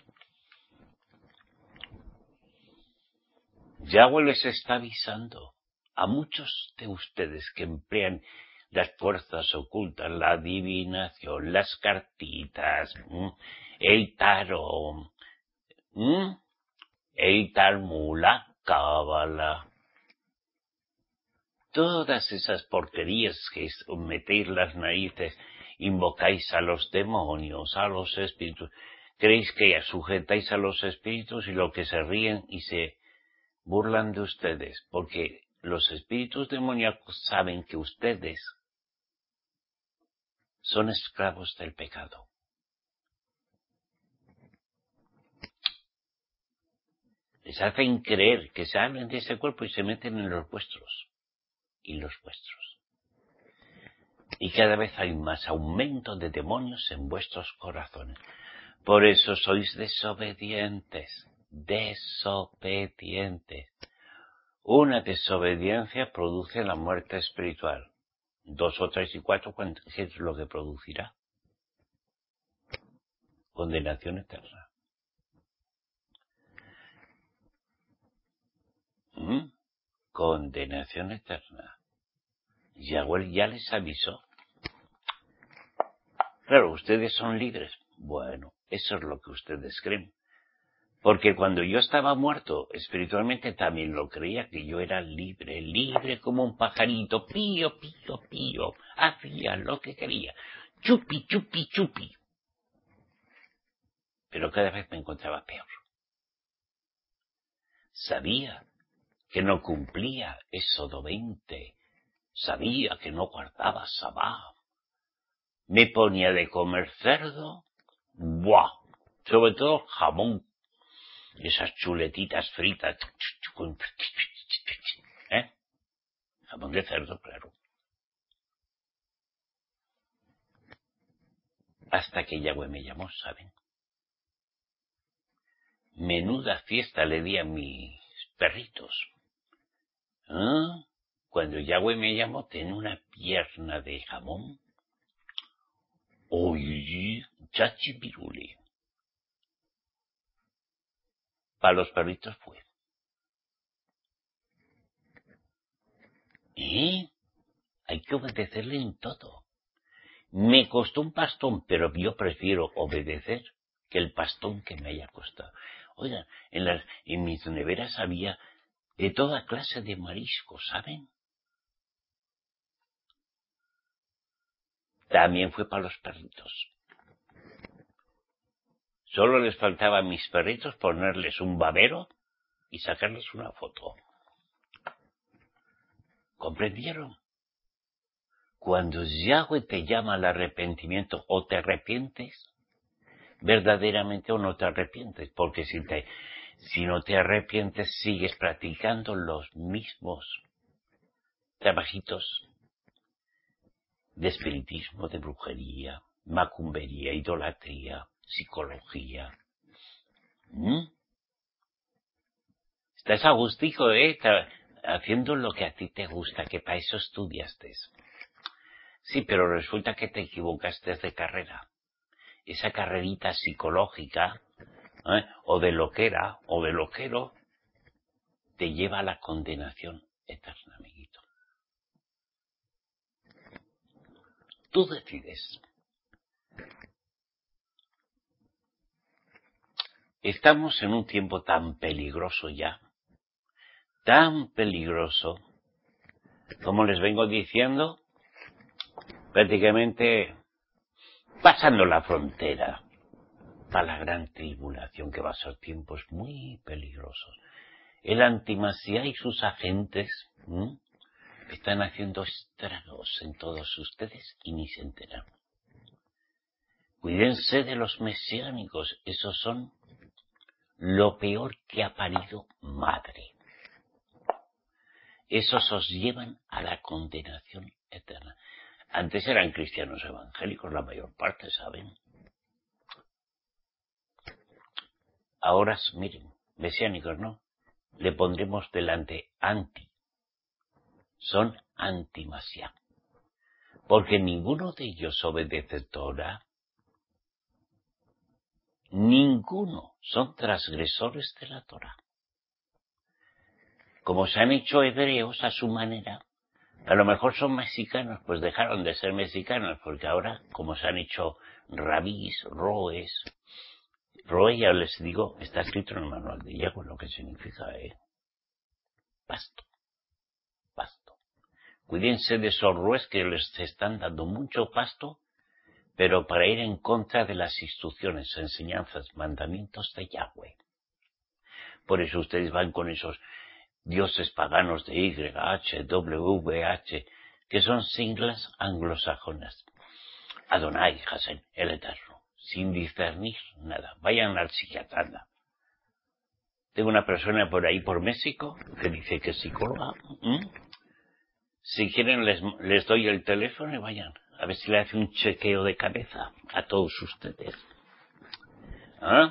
Yahweh les está avisando a muchos de ustedes que emplean las fuerzas ocultas, la adivinación, las cartitas, el tarot, el Talmud, la cábala, todas esas porquerías que os metéis las narices, invocáis a los demonios, a los espíritus, creéis que sujetáis a los espíritus y lo que se ríen y se burlan de ustedes, porque los espíritus demoníacos saben que ustedes son esclavos del pecado. Les hacen creer que se hablan de ese cuerpo y se meten en los vuestros y los vuestros. Y cada vez hay más aumento de demonios en vuestros corazones. Por eso sois desobedientes, desobedientes. Una desobediencia produce la muerte espiritual. Dos o tres y cuatro, ¿qué es lo que producirá? Condenación eterna. ¿Mm? Condenación eterna. Yahweh ya les avisó. Claro, ustedes son libres. Bueno, eso es lo que ustedes creen. Porque cuando yo estaba muerto, espiritualmente también lo creía, que yo era libre, libre como un pajarito, pío, pío, pío, hacía lo que quería, chupi, chupi, chupi. Pero cada vez me encontraba peor. Sabía que no cumplía Éxodo veinte, sabía que no guardaba sabá. Me ponía de comer cerdo, ¡buah! Sobre todo jamón. Esas chuletitas fritas. ¿Eh? Jamón de cerdo, claro. Hasta que Yahweh me llamó, ¿saben? Menuda fiesta le di a mis perritos. ¿Ah? Cuando Yahweh me llamó, tenía una pierna de jamón. ¡Uy! Chachipiruli. Para los perritos fue. ¿Eh? Hay que obedecerle en todo. Me costó un pastón, pero yo prefiero obedecer que el pastón que me haya costado. Oigan, en, las, en mis neveras había de toda clase de mariscos, ¿saben? También fue para los perritos. Solo les faltaba a mis perritos ponerles un babero y sacarles una foto. ¿Comprendieron? Cuando Yahweh te llama al arrepentimiento, o te arrepientes verdaderamente o no te arrepientes, porque si, te, si no te arrepientes sigues practicando los mismos trabajitos de espiritismo, de brujería, macumbería, idolatría, psicología. ¿Mm? Estás a gustico, ¿eh? Haciendo lo que a ti te gusta, que para eso estudiaste. Sí, pero resulta que te equivocaste de carrera. Esa carrerita psicológica, ¿eh? o de loquera, o de loquero, te lleva a la condenación eterna, amiguito. Tú decides. Estamos en un tiempo tan peligroso ya, tan peligroso, como les vengo diciendo, prácticamente pasando la frontera para la gran tribulación, que va a ser tiempos muy peligrosos. El antimasía y sus agentes ¿m? están haciendo estragos en todos ustedes y ni se enteran. Cuídense de los mesiánicos, esos son lo peor que ha parido madre. Esos os llevan a la condenación eterna. Antes eran cristianos evangélicos, la mayor parte, ¿saben? Ahora, miren, mesiánicos, ¿no? Le pondremos delante anti. Son antimasía. porque ninguno de ellos obedece Torah. Ninguno. Son transgresores de la Torah. Como se han hecho hebreos a su manera, a lo mejor son mexicanos, pues dejaron de ser mexicanos, porque ahora, como se han hecho rabís, roes, roe, ya les digo, está escrito en el manual de Yago lo que significa, ¿eh? Pasto. Pasto. Cuídense de esos roes que les están dando mucho pasto, pero para ir en contra de las instrucciones, enseñanzas, mandamientos de Yahweh. Por eso ustedes van con esos dioses paganos de Y, H, W, H, que son siglas anglosajonas. Adonai, Hashem, el Eterno, sin discernir nada. Vayan al psiquiatra. Tengo una persona por ahí, por México, que dice que es psicóloga. ¿Mm? Si quieren les, les doy el teléfono y vayan. A ver si le hace un chequeo de cabeza a todos ustedes. ¿Ah?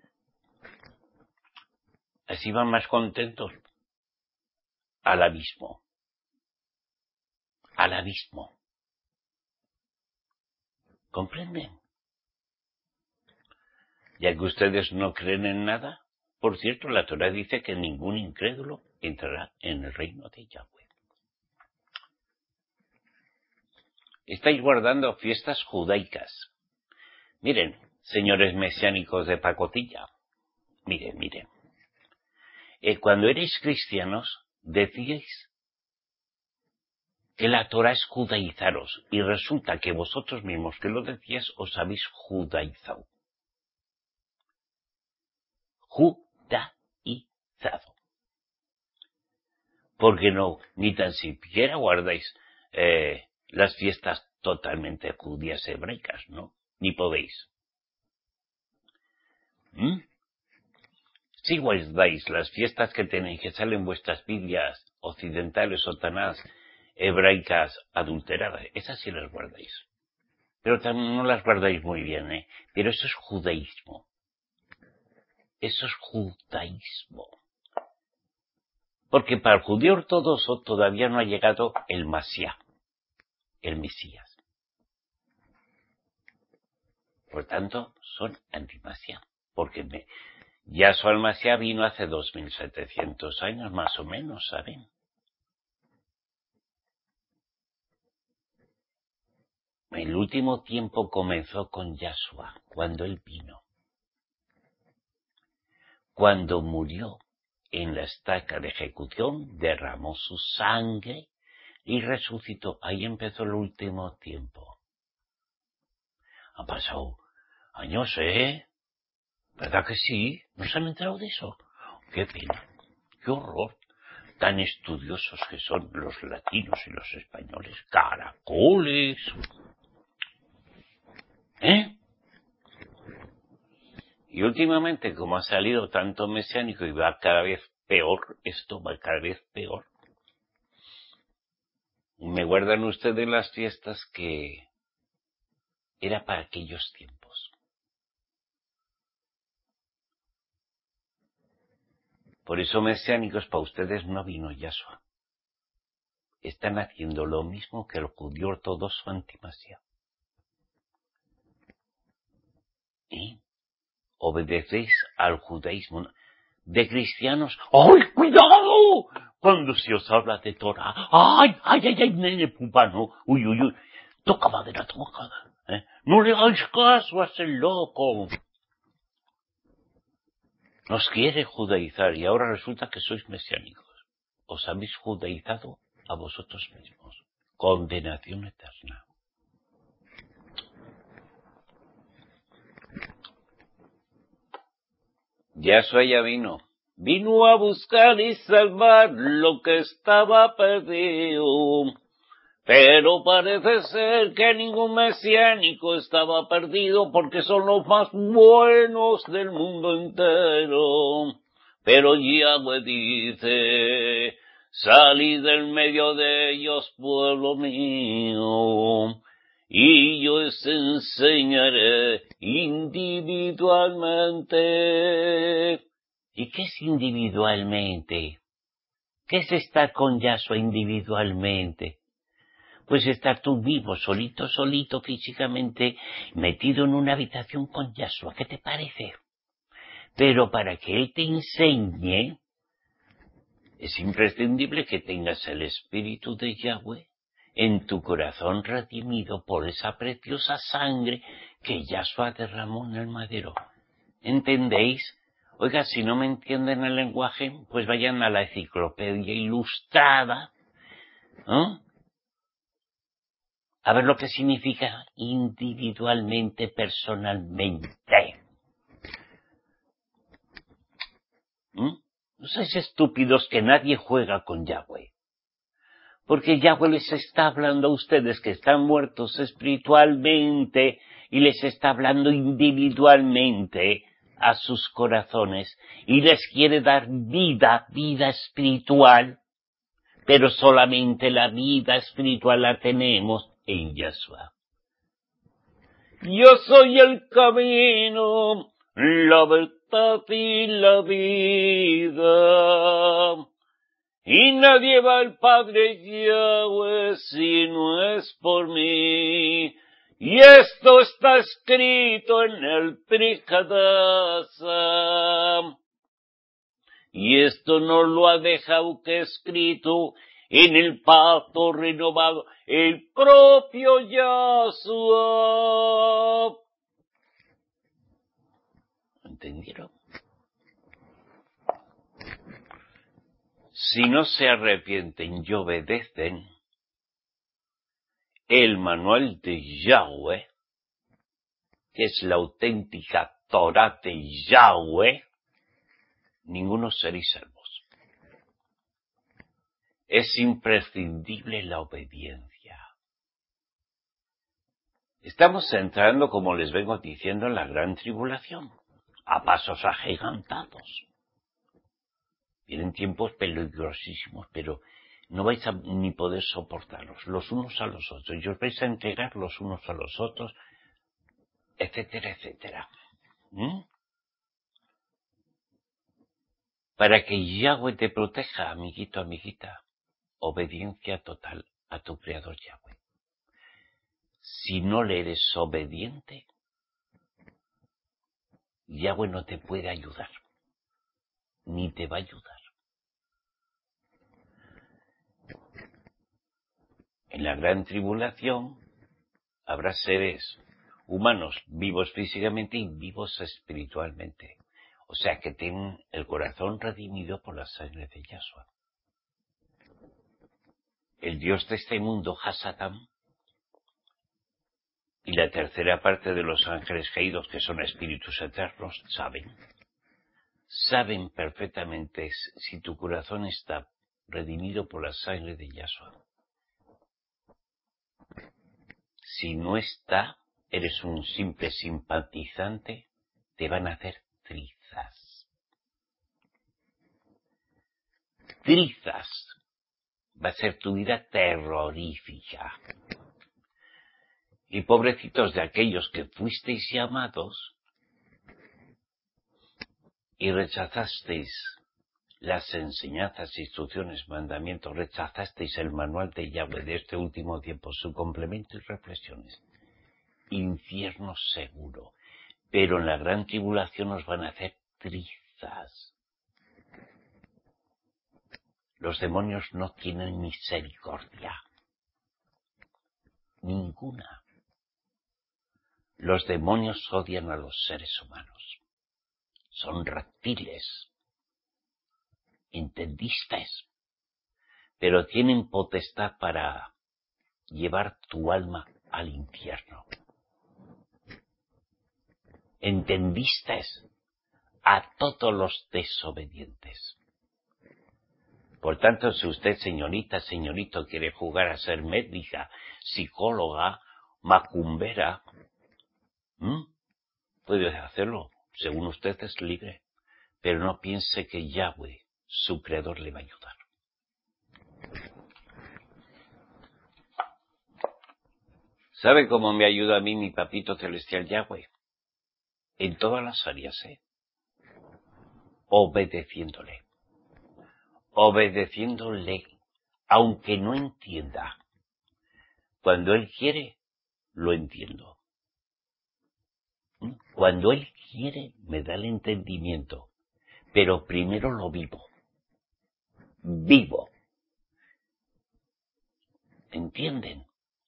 Así van más contentos. Al abismo. Al abismo. ¿Comprenden? Ya que ustedes no creen en nada, por cierto, la Torah dice que ningún incrédulo entrará en el reino de Yahweh. Estáis guardando fiestas judaicas. Miren, señores mesiánicos de pacotilla, miren, miren. Eh, cuando erais cristianos, decíais que la Torah es judaizaros, y resulta que vosotros mismos que lo decíais os habéis judaizado. Judaizado. Porque no, ni tan siquiera guardáis eh, las fiestas totalmente judías hebraicas, ¿no? Ni podéis. ¿Mm? Si guardáis las fiestas que tenéis, que salen en vuestras Biblias occidentales o tanás hebraicas adulteradas, esas sí las guardáis. Pero también no las guardáis muy bien, ¿eh? Pero eso es judaísmo. Eso es judaísmo. Porque para el judío ortodoxo todavía no ha llegado el Mashiach, el Mesías. Por tanto, son anti-Mashiach. Porque me, Yahshua el Mashiach vino hace dos mil setecientos años más o menos, ¿saben? El último tiempo comenzó con Yahshua, cuando él vino. Cuando murió en la estaca de ejecución, derramó su sangre y resucitó. Ahí empezó el último tiempo. Han pasado años, ¿eh? ¿Verdad que sí? ¿No se han enterado de eso? ¡Qué pena! ¡Qué horror! Tan estudiosos que son los latinos y los españoles. ¡Caracoles! ¿Eh? Y últimamente, como ha salido tanto mesiánico y va cada vez peor, esto va cada vez peor. Me guardan ustedes las fiestas que era para aquellos tiempos. Por eso mesiánicos para ustedes no vino Yahshua. Están haciendo lo mismo que el judío ortodoxo anti-Mashiach. ¿Eh? Obedecéis al judaísmo de cristianos. ¡Ay, cuidado! Cuando se os habla de Torah. ¡Ay, ay, ay, ay, nene pupano! ¡Uy, uy, uy! Toca madera, toca. ¿Eh? No le hagáis caso a ese loco. Nos quiere judaizar y ahora resulta que sois mesiánicos. Os habéis judaizado a vosotros mismos. Condenación eterna. Yahshua ya vino. Vino a buscar y salvar lo que estaba perdido. Pero parece ser que ningún mesiánico estaba perdido porque son los más buenos del mundo entero. Pero Yahweh dice, salid del medio de ellos, pueblo mío, y yo os enseñaré individualmente. ¿Y qué es individualmente? ¿Qué es estar con Yahshua individualmente? Pues estar tú vivo, solito, solito, físicamente, metido en una habitación con Yahshua. ¿Qué te parece? Pero para que Él te enseñe, es imprescindible que tengas el Espíritu de Yahweh en tu corazón redimido por esa preciosa sangre que Yahshua derramó en el madero. ¿Entendéis? Oiga, si no me entienden el lenguaje, pues vayan a la enciclopedia ilustrada, ¿eh? A ver lo que significa individualmente, personalmente. ¿Mm? No seáis estúpidos, que nadie juega con Yahweh. Porque Yahweh les está hablando a ustedes que están muertos espiritualmente y les está hablando individualmente a sus corazones y les quiere dar vida, vida espiritual, pero solamente la vida espiritual la tenemos en Yahshua. Yo soy el camino, la verdad y la vida. Y nadie va al Padre Yahweh si no es por mí. Y esto está escrito en el Tricadasa. Y esto no lo ha dejado que escrito en el pacto renovado el propio Yahshua. ¿Entendieron? Si no se arrepienten y obedecen el manual de Yahweh, que es la auténtica Torá de Yahweh, ninguno seréis salvos. Es imprescindible la obediencia. Estamos entrando, como les vengo diciendo, en la gran tribulación, a pasos agigantados. Vienen tiempos peligrosísimos, pero no vais a ni poder soportarlos los unos a los otros, y os vais a entregar los unos a los otros, etcétera, etcétera. ¿Mm? Para que Yahweh te proteja, amiguito, amiguita, obediencia total a tu Creador Yahweh. Si no le eres obediente, Yahweh no te puede ayudar, ni te va a ayudar. En la gran tribulación habrá seres humanos vivos físicamente y vivos espiritualmente. O sea, que tienen el corazón redimido por la sangre de Yahshua. El Dios de este mundo, Hasatán, y la tercera parte de los ángeles caídos, que son espíritus eternos, saben. Saben perfectamente si tu corazón está redimido por la sangre de Yahshua. Si no está, eres un simple simpatizante, te van a hacer trizas. Trizas. Va a ser tu vida terrorífica. Y pobrecitos de aquellos que fuisteis llamados y rechazasteis las enseñanzas, instrucciones, mandamientos, rechazasteis el manual de Yahweh de este último tiempo, su complemento y reflexiones. Infierno seguro. Pero en la gran tribulación os van a hacer trizas. Los demonios no tienen misericordia. Ninguna. Los demonios odian a los seres humanos. Son reptiles. ¿Entendiste? Pero tienen potestad para llevar tu alma al infierno. ¿Entendiste? A todos los desobedientes. Por tanto, si usted, señorita, señorito, quiere jugar a ser médica, psicóloga, macumbera, ¿m? puede hacerlo. Según usted es libre. Pero no piense que Yahweh, su creador, le va a ayudar. ¿Sabe cómo me ayuda a mí mi papito celestial Yahweh? En todas las áreas, ¿eh? Obedeciéndole. Obedeciéndole, aunque no entienda, Cuando Él quiere, lo entiendo. Cuando Él quiere, me da el entendimiento. Pero primero lo vivo. Vivo. ¿Entienden?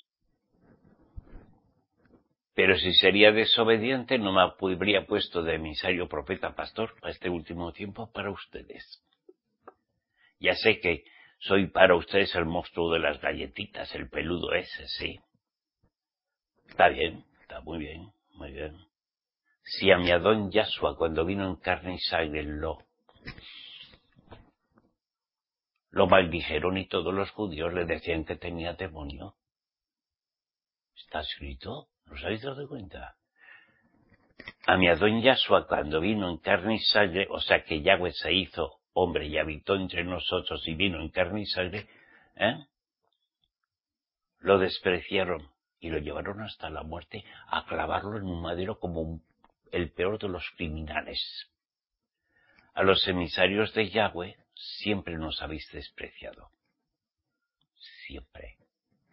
Pero si sería desobediente, no me habría puesto de emisario, profeta, pastor a este último tiempo para ustedes. Ya sé que soy para ustedes el monstruo de las galletitas, el peludo ese, sí. Está bien, está muy bien, muy bien. Si a mi Adón Yahshua, cuando vino en carne y sangre, lo, lo maldijeron y todos los judíos le decían que tenía demonio. Está escrito, ¿no os habéis dado cuenta? A mi Adón Yahshua, cuando vino en carne y sangre, o sea que Yahweh se hizo hombre y habitó entre nosotros y vino en carne y sangre, ¿eh? Lo despreciaron y lo llevaron hasta la muerte a clavarlo en un madero como un, el peor de los criminales. A los emisarios de Yahweh siempre nos habéis despreciado. Siempre.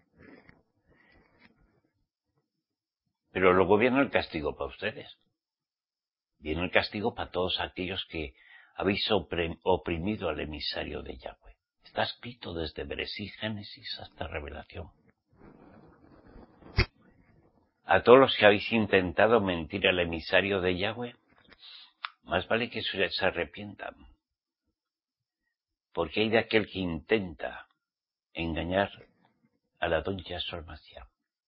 Pero luego viene el castigo para ustedes. Viene el castigo para todos aquellos que habéis oprimido al emisario de Yahweh. Está escrito desde Bereshit, Génesis hasta Revelación. A todos los que habéis intentado mentir al emisario de Yahweh, más vale que se arrepientan. Porque hay de aquel que intenta engañar a la Adón Yahshua el Mashiach.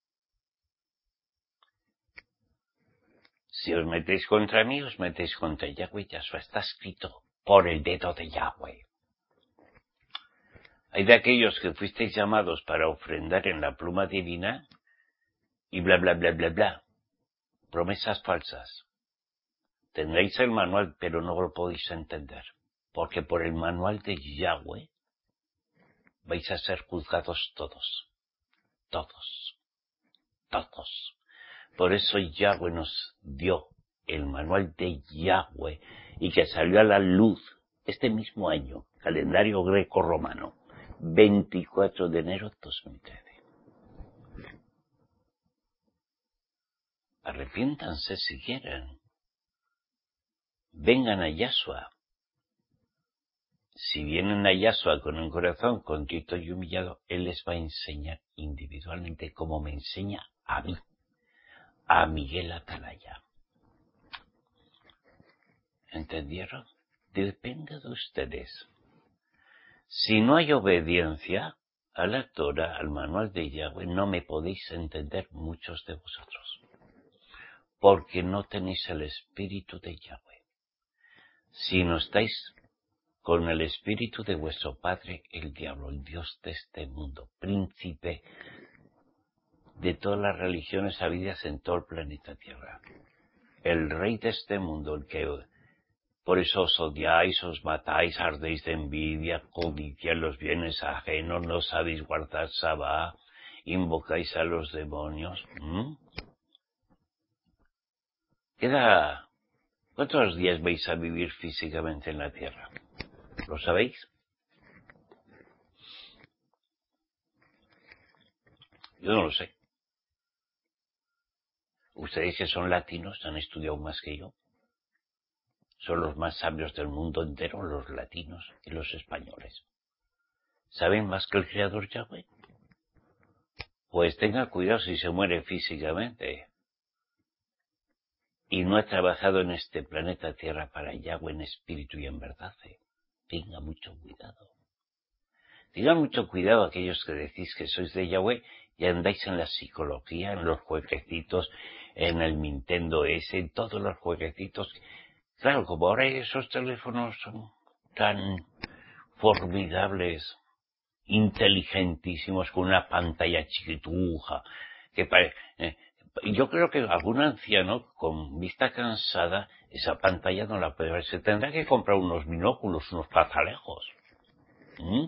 Si os metéis contra mí, os metéis contra Yahweh Yahshua. Está escrito por el dedo de Yahweh. Hay de aquellos que fuisteis llamados para ofrendar en la pluma divina y bla, bla, bla, bla, bla. Promesas falsas. Tendréis el manual, pero no lo podéis entender. Porque por el manual de Yahweh vais a ser juzgados todos. Todos. Todos. Por eso Yahweh nos dio el manual de Yahweh y que salió a la luz este mismo año, calendario greco-romano, veinticuatro de enero de dos mil trece. Arrepiéntanse si quieren. Vengan a Yahshua. Si vienen a Yahshua con un corazón contrito y humillado, Él les va a enseñar individualmente como me enseña a mí, a Miguel Atalaya. ¿Entendieron? Depende de ustedes. Si no hay obediencia a la Torah, al manual de Yahweh, no me podéis entender muchos de vosotros. Porque no tenéis el espíritu de Yahweh. Si no estáis con el espíritu de vuestro padre, el diablo, el Dios de este mundo, príncipe de todas las religiones habidas en todo el planeta Tierra. El rey de este mundo, el que por eso os odiáis, os matáis, ardéis de envidia, codiciáis los bienes ajenos, no sabéis guardar Sabá, invocáis a los demonios. ¿Mm? Queda... ¿Cuántos días vais a vivir físicamente en la tierra? ¿Lo sabéis? Yo no lo sé. Ustedes que son latinos han estudiado más que yo. Son los más sabios del mundo entero, los latinos y los españoles. ¿Saben más que el Creador Yahweh? Pues tenga cuidado si se muere físicamente y no ha trabajado en este planeta Tierra para Yahweh en espíritu y en verdad. Tenga mucho cuidado. Tengan mucho cuidado aquellos que decís que sois de Yahweh y andáis en la psicología, en los jueguecitos, en el Nintendo S, en todos los jueguecitos. Claro, como ahora esos teléfonos son tan formidables, inteligentísimos, con una pantalla chiquituja, que parece... Eh, yo creo que algún anciano con vista cansada, esa pantalla no la puede ver. Se tendrá que comprar unos binóculos, unos patalejos. ¿Mm?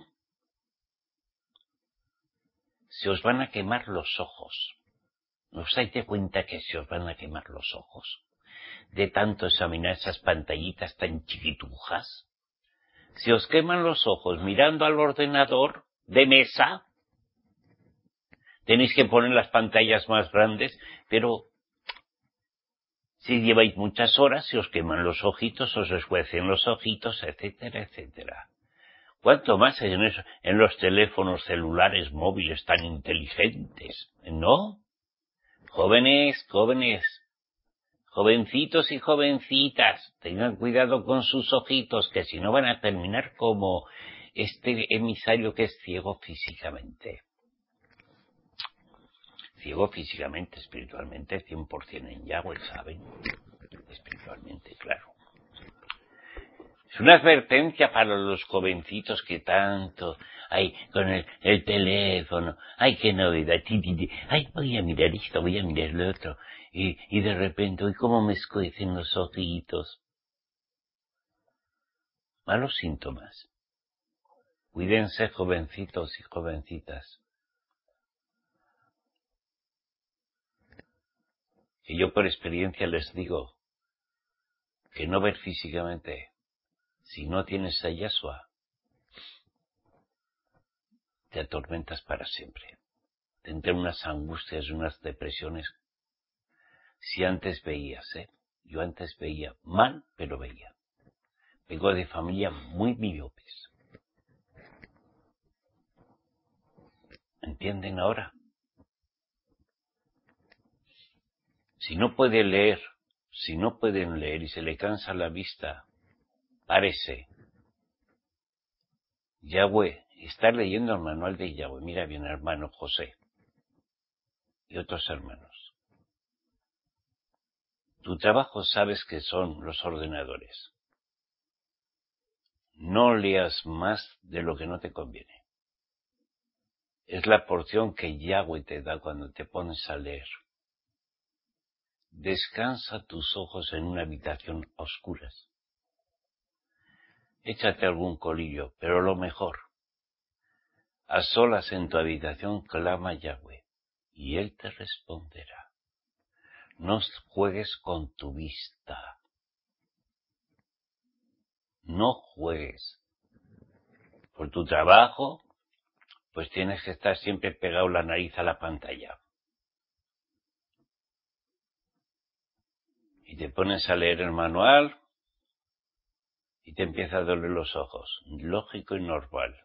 Se os van a quemar los ojos. ¿No os dais cuenta que se os van a quemar los ojos? De tanto examinar esas pantallitas tan chiquitujas. Se os queman los ojos mirando al ordenador de mesa. Tenéis que poner las pantallas más grandes, pero si lleváis muchas horas se os queman los ojitos, os escuecen los ojitos, etcétera, etcétera. ¿Cuánto más en, eso, en los teléfonos celulares móviles tan inteligentes? ¿No? Jóvenes, jóvenes, jovencitos y jovencitas, tengan cuidado con sus ojitos, que si no van a terminar como este emisario que es ciego físicamente. Ciego físicamente, espiritualmente, cien por ciento en Yahweh, ¿saben? Espiritualmente, claro. Es una advertencia para los jovencitos que tanto, ay, con el, el teléfono, ay, qué novedad, ay, voy a mirar esto, voy a mirar lo otro, y, y de repente, uy, cómo me escuecen los ojitos. Malos síntomas. Cuídense, jovencitos y jovencitas. Que yo por experiencia les digo que no ver físicamente, si no tienes a Yahshua, te atormentas para siempre. Tendré unas angustias, unas depresiones. Si antes veías, ¿eh? Yo antes veía mal, pero veía. Vengo de familia muy miopes. ¿Entienden ahora? Si no puede leer, si no pueden leer y se le cansa la vista, párese. Yahweh, está leyendo el manual de Yahweh. Mira bien, hermano José y otros hermanos. Tu trabajo sabes que son los ordenadores. No leas más de lo que no te conviene. Es la porción que Yahweh te da cuando te pones a leer. Descansa tus ojos en una habitación a oscuras. Échate algún colillo, pero lo mejor. A solas en tu habitación clama a Yahweh, y Él te responderá. No juegues con tu vista. No juegues. Por tu trabajo, pues tienes que estar siempre pegado la nariz a la pantalla. Y te pones a leer el manual y te empieza a doler los ojos. Lógico y normal.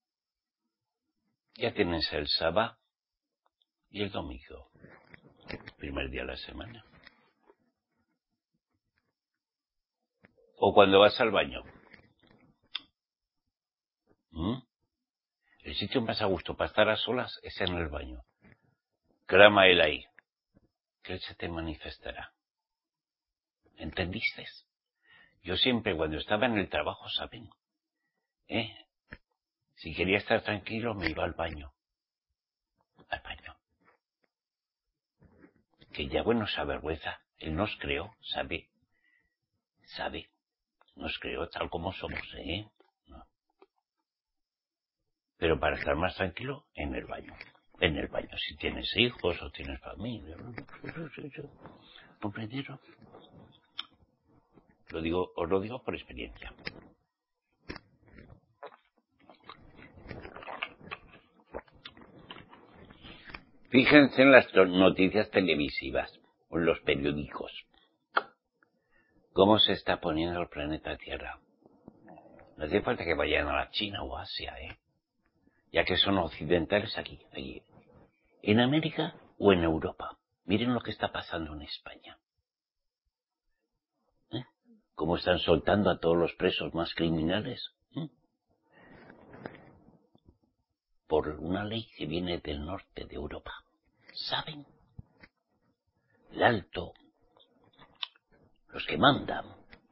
Ya tienes el sábado y el domingo. Primer día de la semana. O cuando vas al baño. ¿Mm? El sitio más a gusto para estar a solas es en el baño. Clama Él ahí, que Él se te manifestará. ¿Entendiste? Yo siempre cuando estaba en el trabajo, ¿saben? ¿Eh? Si quería estar tranquilo me iba al baño. Al baño. Que Yahweh nos avergüenza. Él nos creó, sabe. Sabe. Nos creó tal como somos, ¿eh? No. Pero para estar más tranquilo, en el baño. En el baño, si tienes hijos o tienes familia. ¿Comprendieron? Lo digo, os lo digo por experiencia. Fíjense en las noticias televisivas o en los periódicos. ¿Cómo se está poniendo el planeta Tierra? No hace falta que vayan a la China o Asia, ¿eh? Ya que son occidentales aquí, allí. En América o en Europa. Miren lo que está pasando en España. ¿Eh? Cómo están soltando a todos los presos más criminales. ¿Eh? Por una ley que viene del norte de Europa. ¿Saben? El alto. Los que mandan.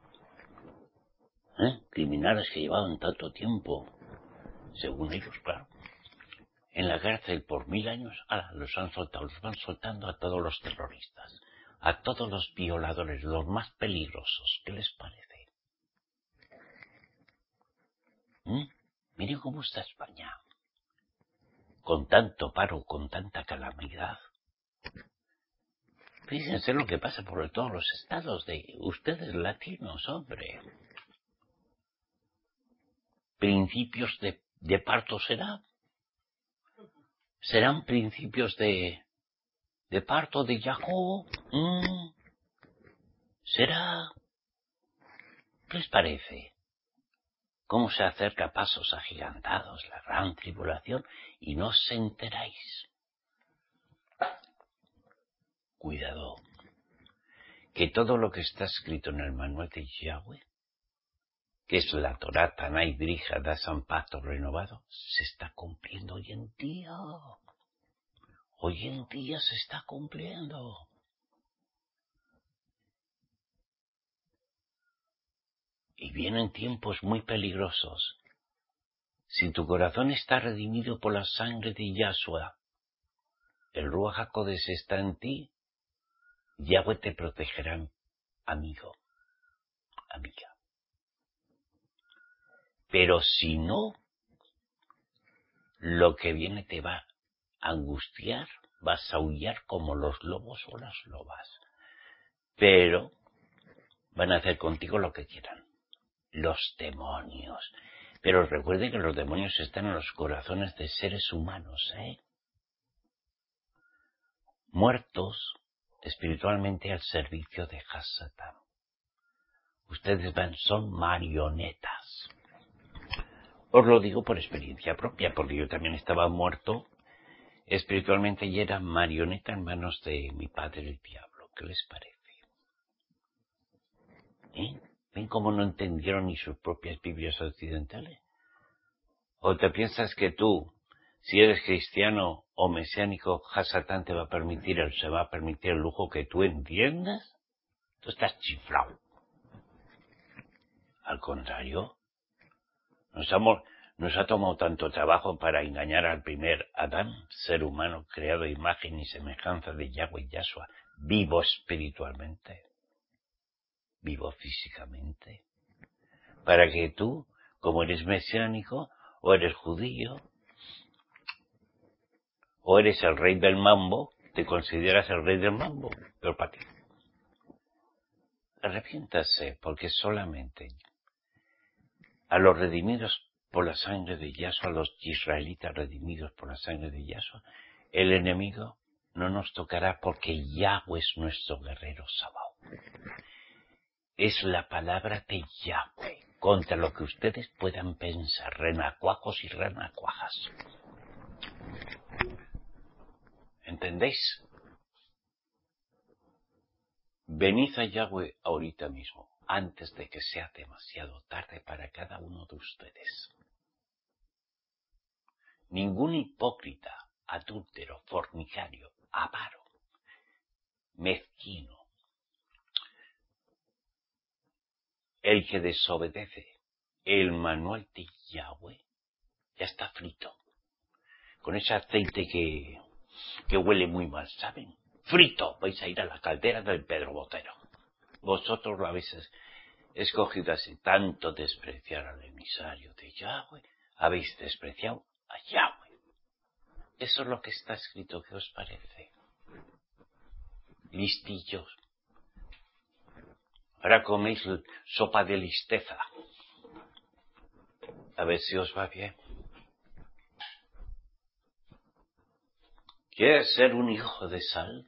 ¿Eh? Criminales que llevaban tanto tiempo, según ellos, claro, en la cárcel por mil años, ahora los han soltado, los van soltando a todos los terroristas, a todos los violadores, los más peligrosos. ¿Qué les parece? ¿Mm? Miren cómo está España, con tanto paro, con tanta calamidad. Fíjense lo que pasa por todos los estados de ustedes latinos, hombre. Principios de, de parto será. ¿Serán principios de, de parto de Jacobo? ¿Mm? ¿Será? ¿Qué les parece? ¿Cómo se acerca a pasos agigantados la gran tribulación y no os enteráis? Cuidado, que todo lo que está escrito en el manual de Yahweh, que es la Torá, Tanay, Brija, Dasan, Pacto Renovado, se está cumpliendo hoy en día. Hoy en día se está cumpliendo. Y vienen tiempos muy peligrosos. Si tu corazón está redimido por la sangre de Yahshua, el Ruach HaKodesh está en ti, Yahweh te protegerá, amigo, amiga. Pero si no, lo que viene te va a angustiar, vas a aullar como los lobos o las lobas. Pero van a hacer contigo lo que quieran. Los demonios. Pero recuerde que los demonios están en los corazones de seres humanos, ¿eh? Muertos espiritualmente al servicio de Hasatán. Ustedes van, son marionetas. Os lo digo por experiencia propia, porque yo también estaba muerto espiritualmente y era marioneta en manos de mi padre el diablo. ¿Qué les parece? ¿Eh? ¿Ven cómo no entendieron ni sus propias Biblias occidentales? ¿O te piensas que tú, si eres cristiano o mesiánico, Hasatán te va a permitir, él se va a permitir el lujo que tú entiendas? Tú estás chiflado. Al contrario, nos ha, nos ha tomado tanto trabajo para engañar al primer Adán, ser humano creado a imagen y semejanza de Yahweh y Yahshua, vivo espiritualmente, vivo físicamente, para que tú, como eres mesiánico, o eres judío, o eres el rey del mambo, te consideras el rey del mambo, pero para ti. Arrepiéntase, porque solamente a los redimidos por la sangre de Yahshua, a los israelitas redimidos por la sangre de Yahshua, el enemigo no nos tocará porque Yahweh es nuestro guerrero Sabaoth. Es la palabra de Yahweh contra lo que ustedes puedan pensar, renacuajos y renacuajas. ¿Entendéis? Venid a Yahweh ahorita mismo, antes de que sea demasiado tarde para cada uno de ustedes. Ningún hipócrita, adúltero, fornicario, avaro, mezquino, el que desobedece el manual de Yahweh, ya está frito. Con ese aceite que, que huele muy mal, ¿saben? Frito, vais a ir a la caldera del Pedro Botero. Vosotros lo habéis escogido así, tanto despreciar al emisario de Yahweh, habéis despreciado a Yahweh. Eso es lo que está escrito, ¿qué os parece? Listillos. Ahora coméis sopa de listeza. A ver si os va bien. ¿Quieres ser un hijo de sal?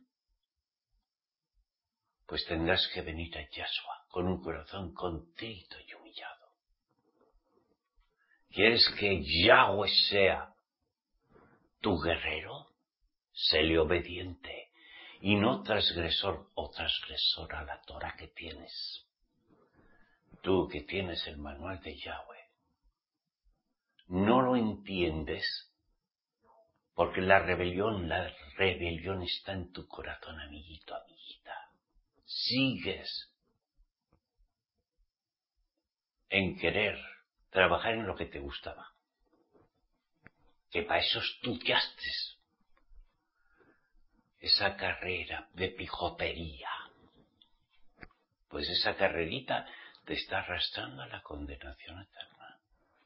Pues tendrás que venir a Yahshua con un corazón contrito y humillado. ¿Quieres que Yahweh sea tu guerrero? Séle obediente y no transgresor o transgresora a la Torah que tienes. Tú que tienes el manual de Yahweh, no lo entiendes porque la rebelión, la rebelión está en tu corazón, amiguito, amiguita. Sigues en querer trabajar en lo que te gustaba, que para eso estudiaste esa carrera de pijotería. Pues esa carrerita te está arrastrando a la condenación eterna.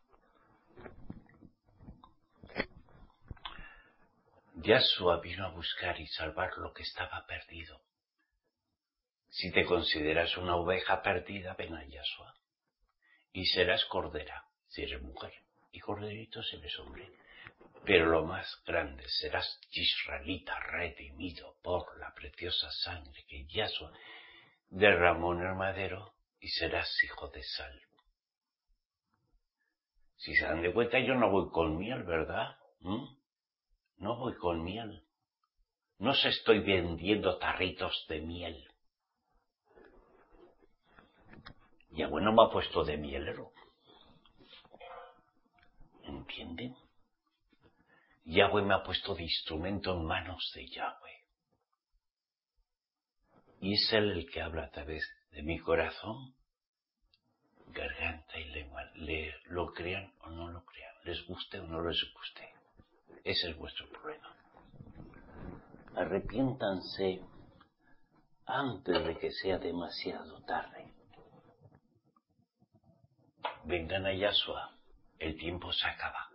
Yahshua vino a buscar y salvar lo que estaba perdido. Si te consideras una oveja perdida, ven a Yahshua. Y serás cordera, si eres mujer. y corderitos eres hombre. Pero lo más grande, serás israelita redimido por la preciosa sangre que Yahshua derramó en el madero y serás hijo de sal. Si se dan de cuenta, yo no voy con miel, ¿verdad? ¿Mm? No voy con miel. No se estoy vendiendo tarritos de miel. Yahweh no me ha puesto de mielero. ¿Entienden? Yahweh me ha puesto de instrumento en manos de Yahweh. Y es Él el que habla a través de mi corazón, garganta y lengua. Le, lo crean o no lo crean, les guste o no les guste. Ese es vuestro problema. Arrepiéntanse antes de que sea demasiado tarde. Vengan a Yahshua, el tiempo se acaba.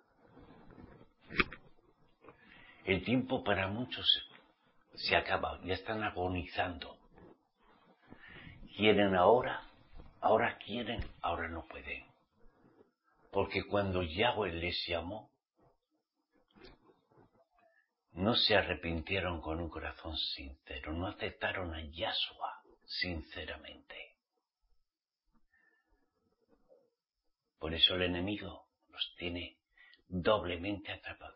El tiempo para muchos se acaba, ya están agonizando. Quieren ahora, ahora quieren, ahora no pueden. Porque cuando Yahweh les llamó, no se arrepintieron con un corazón sincero, no aceptaron a Yahshua sinceramente. Por eso el enemigo los tiene doblemente atrapados.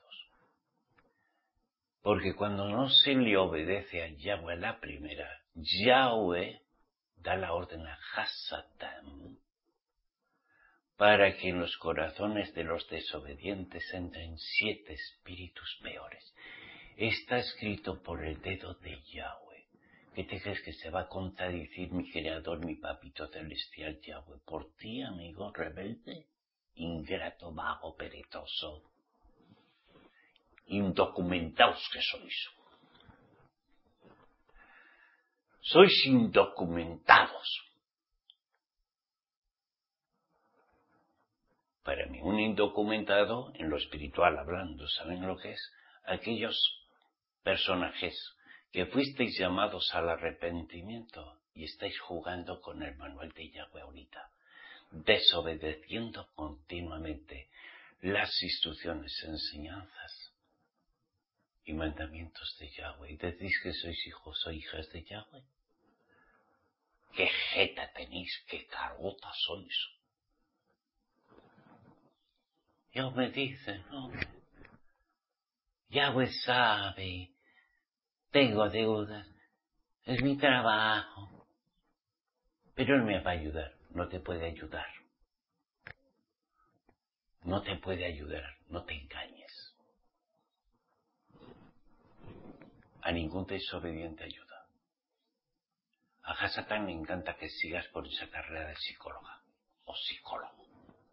Porque cuando no se le obedece a Yahweh a la primera, Yahweh da la orden a Hasatán para que en los corazones de los desobedientes entren siete espíritus peores. Está escrito por el dedo de Yahweh. ¿Qué te crees que se va a contradecir mi creador, mi papito celestial Yahweh? Por ti, amigo rebelde, ingrato, vago, perezoso, indocumentados que sois. Sois indocumentados. Para mí, un indocumentado, en lo espiritual hablando, ¿saben lo que es? Aquellos personajes que fuisteis llamados al arrepentimiento y estáis jugando con el manual de Yahweh ahorita, desobedeciendo continuamente las instrucciones, enseñanzas y mandamientos de Yahweh. ¿Y decís que sois hijos o hijas de Yahweh? ¿Qué jeta tenéis? ¿Qué carota sois? Dios me dice, no, Yahweh sabe, tengo deudas, es mi trabajo, pero Él me va a ayudar. No te puede ayudar. No te puede ayudar, no te engañes. A ningún desobediente ayuda. A Hasatán le encanta que sigas por esa carrera de psicóloga o psicólogo.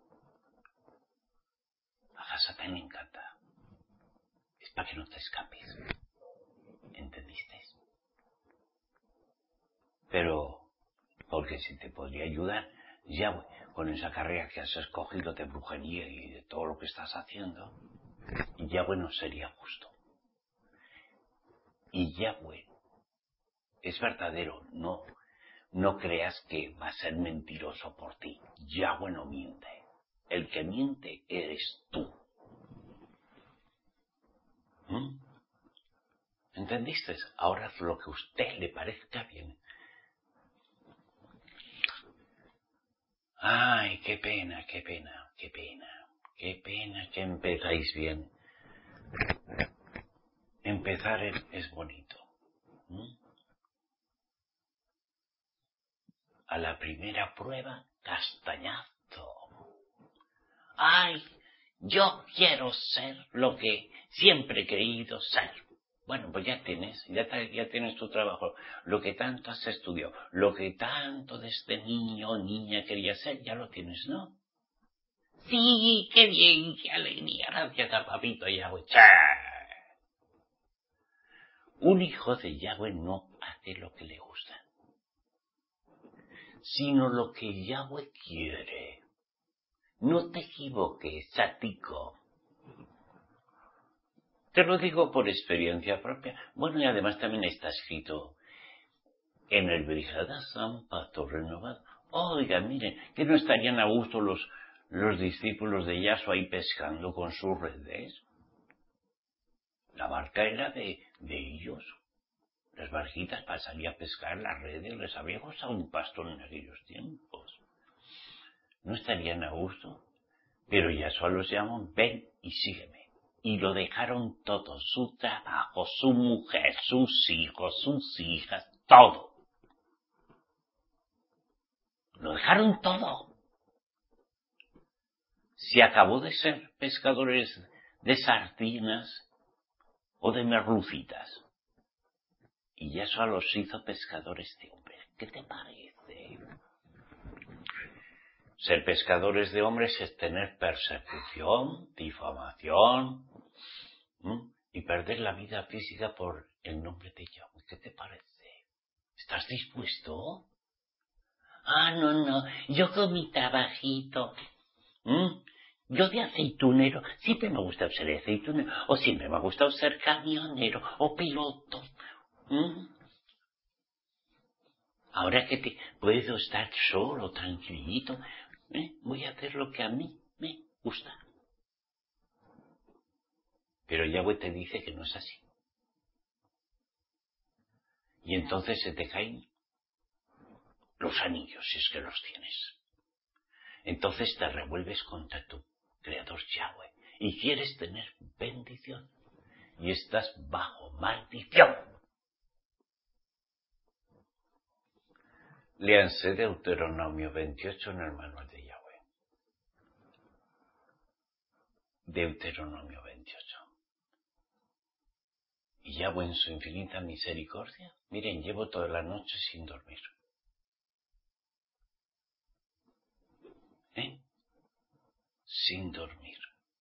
A Hasatán le encanta. Es para que no te escapes. ¿Entendiste? Pero, porque si te podría ayudar, Yahweh, con esa carrera que has escogido de brujería y de todo lo que estás haciendo, Yahweh no sería justo. Y Yahweh es verdadero, no, no creas que va a ser mentiroso por ti. Yahweh no miente. El que miente eres tú. ¿Mm? ¿Entendiste? Ahora haz lo que a usted le parezca bien. Ay, qué pena, qué pena, qué pena, qué pena que empezáis bien. Empezar es bonito. ¿Mm? A la primera prueba, castañazo. Ay, yo quiero ser lo que siempre he querido ser. Bueno, pues ya tienes, ya, te, ya tienes tu trabajo, lo que tanto has estudiado, lo que tanto desde niño o niña querías ser, ya lo tienes, ¿no? Sí, qué bien, qué alegría, gracias a papito Yahweh. Un hijo de Yahweh no hace lo que le gusta, sino lo que Yahweh quiere. No te equivoques, satico. Te lo digo por experiencia propia. Bueno, y además también está escrito en el Brihadasan, Pacto Renovado. Oiga, miren, que no estarían a gusto los, los discípulos de Yahshua ahí pescando con sus redes. La barca era de, de ellos. Las barquitas para salir a pescar, las redes, les había costado un pastón en aquellos tiempos. No estarían a gusto, pero Yahshua los llamó, ven y sígueme. Y lo dejaron todo, su trabajo, su mujer, sus hijos, sus hijas, todo. Lo dejaron todo. Se acabó de ser pescadores de sardinas o de merlucitas. Y Yahshua los hizo pescadores de hombres. ¿Qué te parece? Ser pescadores de hombres es tener persecución, difamación, ¿m? y perder la vida física por el nombre de Yahweh. ¿Qué te parece? ¿Estás dispuesto? Ah, no, no, yo con mi trabajito, ¿m? Yo de aceitunero, siempre me ha gustado ser aceitunero, o siempre me ha gustado ser camionero, o piloto. ¿m? Ahora que te puedo estar solo, tranquilito, ¿eh? voy a hacer lo que a mí me gusta. Pero Yahweh te dice que no es así. Y entonces se te caen los anillos, si es que los tienes. Entonces te revuelves contra tu Creador Yahweh y quieres tener bendición. Y estás bajo maldición. Léanse Deuteronomio veintiocho en el manual de Yahweh. Deuteronomio veintiocho. Y Yahweh en su infinita misericordia, miren, llevo toda la noche sin dormir. ¿Eh? Sin dormir.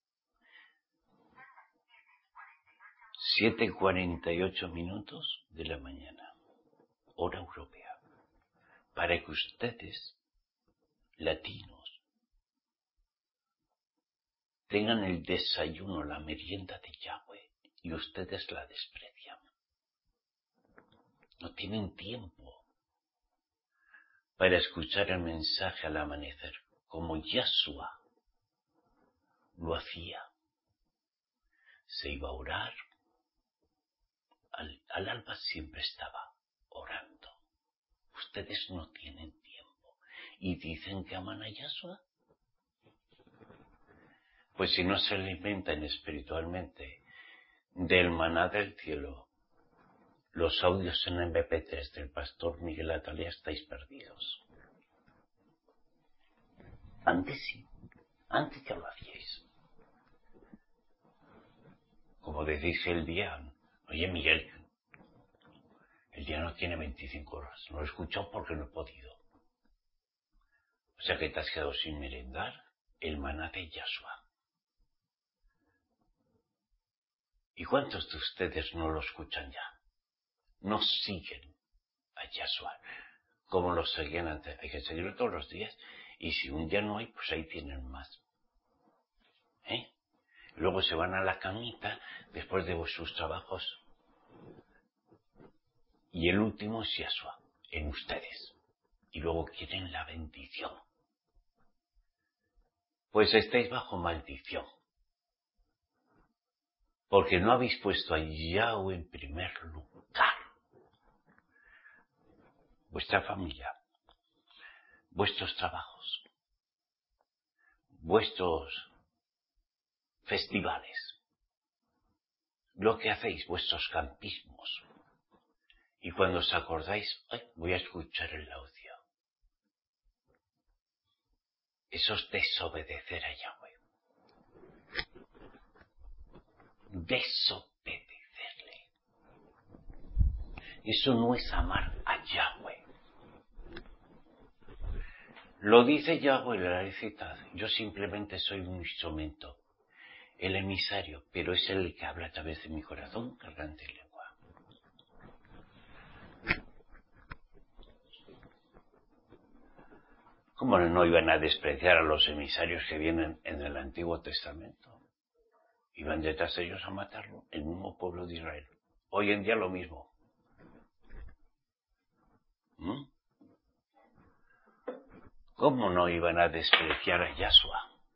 siete cuarenta y ocho minutos de la mañana, hora europea, para que ustedes, latinos, tengan el desayuno, la merienda de Yahweh, y ustedes la desprecian. No tienen tiempo para escuchar el mensaje al amanecer, como Yahshua lo hacía. Se iba a orar, al, al alba siempre estaba orando. Ustedes no tienen tiempo y dicen que aman a Yahshua. Pues si no se alimentan espiritualmente del maná del cielo, los audios en eme pe tres del pastor Miguel Atalía, estáis perdidos. Antes sí, antes ya lo hacíais. Como le dije el día, oye Miguel, el día no tiene veinticinco horas, no lo he escuchado porque no he podido. O sea que te has quedado sin merendar el maná de Yahshua. ¿Y cuántos de ustedes no lo escuchan ya? No siguen a Yahshua como lo seguían antes. Hay que seguirlo todos los días. Y si un día no hay, pues ahí tienen más. ¿Eh? Luego se van a la camita después de sus trabajos. Y el último es Yahshua, en ustedes. Y luego quieren la bendición. Pues estáis bajo maldición. Porque no habéis puesto a Yahweh en primer lugar. Vuestra familia, vuestros trabajos, vuestros festivales, lo que hacéis, vuestros campismos. Y cuando os acordáis, ay, voy a escuchar el audio. Eso es desobedecer a Yahweh. Desobedecerle. Eso no es amar a Yahweh. Lo dice Yahweh, la he citado. Yo simplemente soy un instrumento, el emisario, pero es el que habla a través de mi corazón, garganta y lengua. ¿Cómo no iban a despreciar a los emisarios que vienen en el Antiguo Testamento? Iban detrás de ellos a matarlo, el mismo pueblo de Israel. Hoy en día lo mismo. ¿Mm? ¿Cómo no iban a despreciar a Yahshua?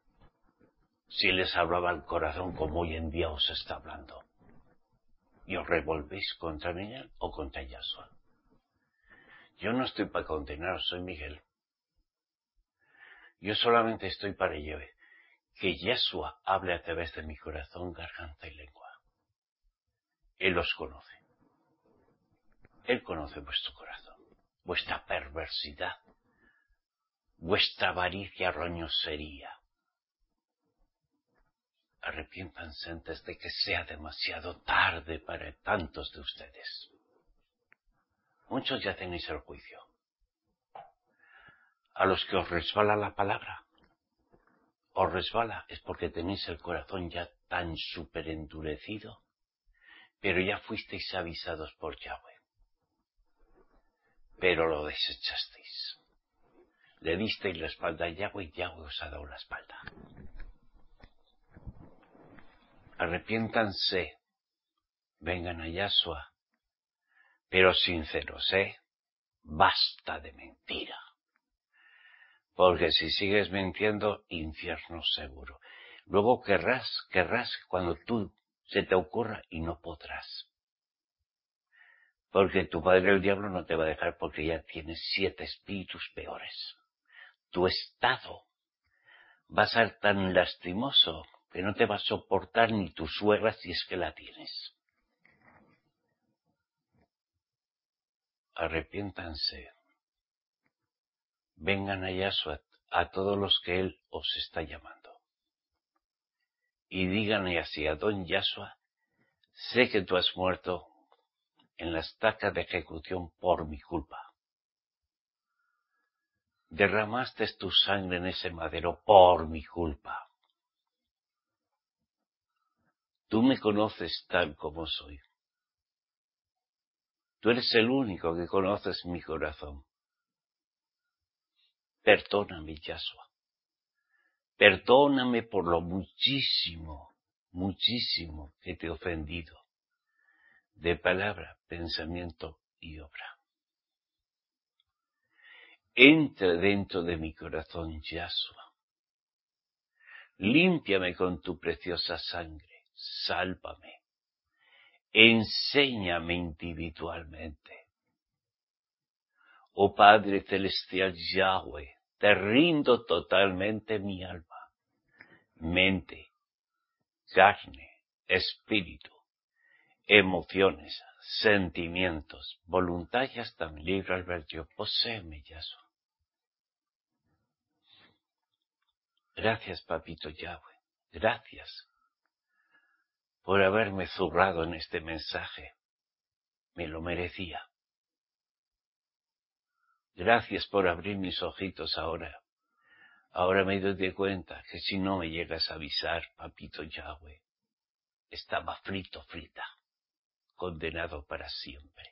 si les hablaba el corazón como hoy en día os está hablando, y os revolvéis contra Miguel o contra Yahshua. Yo no estoy para condenaros, soy Miguel. Yo solamente estoy para ello, que Yahshua hable a través de mi corazón, garganta y lengua. Él os conoce. Él conoce vuestro corazón, vuestra perversidad, vuestra avaricia, roñosería. Arrepiéntanse antes de que sea demasiado tarde para tantos de ustedes. Muchos ya tenéis el juicio. A los que os resbala la palabra, os resbala es porque tenéis el corazón ya tan súper endurecido, pero ya fuisteis avisados por Yahweh. Pero lo desechasteis. Le disteis la espalda a Yahweh y Yahweh os ha dado la espalda. Arrepiéntanse, vengan a Yahshua, pero sinceros, ¿eh? Basta de mentira. Porque si sigues mintiendo, infierno seguro. Luego querrás, querrás cuando tú se te ocurra y no podrás. Porque tu padre el diablo no te va a dejar porque ya tienes siete espíritus peores. Tu estado va a ser tan lastimoso que no te va a soportar ni tu suegra si es que la tienes. Arrepiéntanse. Vengan a Yahshua, a todos los que Él os está llamando. Y díganle así, Adón Yahshua, sé que tú has muerto en la estaca de ejecución por mi culpa. Derramaste tu sangre en ese madero por mi culpa. Tú me conoces tal como soy. Tú eres el único que conoces mi corazón. Perdóname, Yahshua. Perdóname por lo muchísimo, muchísimo que te he ofendido, de palabra, pensamiento y obra. Entra dentro de mi corazón, Yahshua. Límpiame con tu preciosa sangre, sálvame. Enséñame individualmente. Oh Padre Celestial Yahweh, te rindo totalmente mi alma, mente, carne, espíritu, emociones, sentimientos, voluntad y hasta mi libre albedrío. Poséeme, Yahshua. Gracias, Papito Yahweh. Gracias por haberme zurrado en este mensaje. Me lo merecía. Gracias por abrir mis ojitos ahora. Ahora me doy de cuenta que si no me llegas a avisar, Papito Yahweh, estaba frito, frita, condenado para siempre.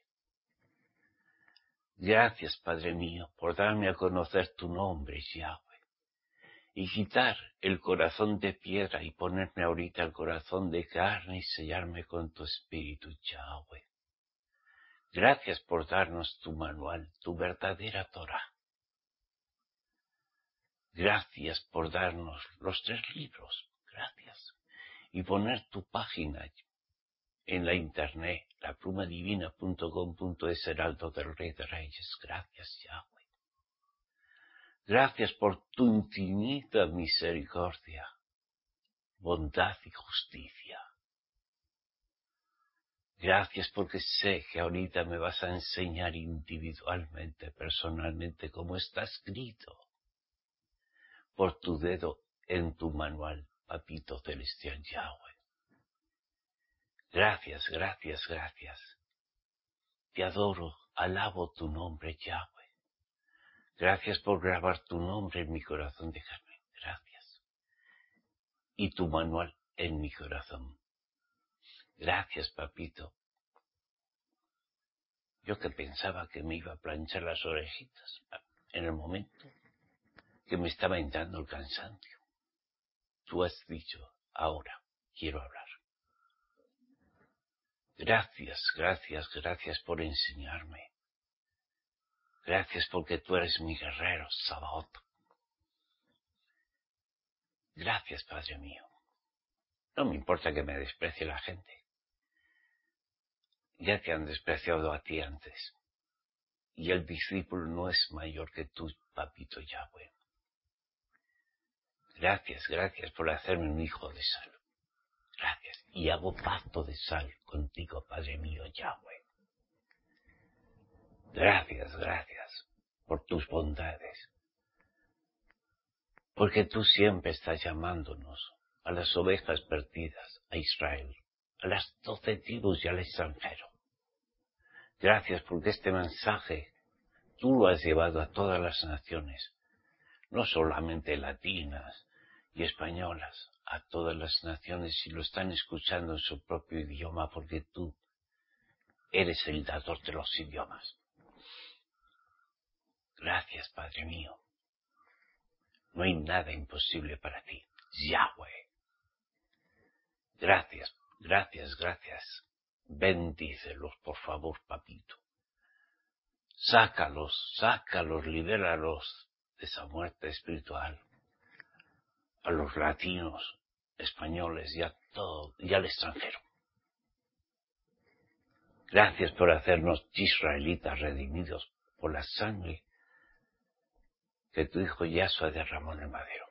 Gracias, Padre mío, por darme a conocer tu nombre, Yahweh, y quitar el corazón de piedra y ponerme ahorita el corazón de carne y sellarme con tu espíritu, Yahweh. Gracias por darnos tu manual, tu verdadera Torah. Gracias por darnos los tres libros. Gracias. Y poner tu página en la internet, la pluma divina punto com punto es, Heraldo del Rey de Reyes. Gracias, Yahweh. Gracias por tu infinita misericordia, bondad y justicia. Gracias porque sé que ahorita me vas a enseñar individualmente, personalmente, como está escrito, por tu dedo en tu manual, Papito Celestial Yahweh. Gracias, gracias, gracias. Te adoro, alabo tu nombre, Yahweh. Gracias por grabar tu nombre en mi corazón de carne. Gracias. Y tu manual en mi corazón. Gracias, Papito. Yo que pensaba que me iba a planchar las orejitas en el momento que me estaba entrando el cansancio. Tú has dicho, ahora quiero hablar. Gracias, gracias, gracias por enseñarme. Gracias porque tú eres mi guerrero, Sabaoth. Gracias, Padre mío. No me importa que me desprecie la gente. Ya te han despreciado a ti antes. Y el discípulo no es mayor que tú, papito Yahweh. Gracias, gracias por hacerme un hijo de sal. Gracias. Y hago pacto de sal contigo, Padre mío, Yahweh. Gracias, gracias por tus bondades. Porque tú siempre estás llamándonos a las ovejas perdidas, a Israel, a las doce tribus y al extranjero. Gracias porque este mensaje tú lo has llevado a todas las naciones, no solamente latinas y españolas, a todas las naciones y lo están escuchando en su propio idioma porque tú eres el dador de los idiomas. Gracias, Padre mío. No hay nada imposible para ti, Yahweh. Gracias, gracias, gracias. Bendícelos, por favor, papito. Sácalos, sácalos, libéralos de esa muerte espiritual. A los latinos, españoles y a todo, y al extranjero. Gracias por hacernos israelitas redimidos por la sangre que tu hijo Yahshua derramó en el madero.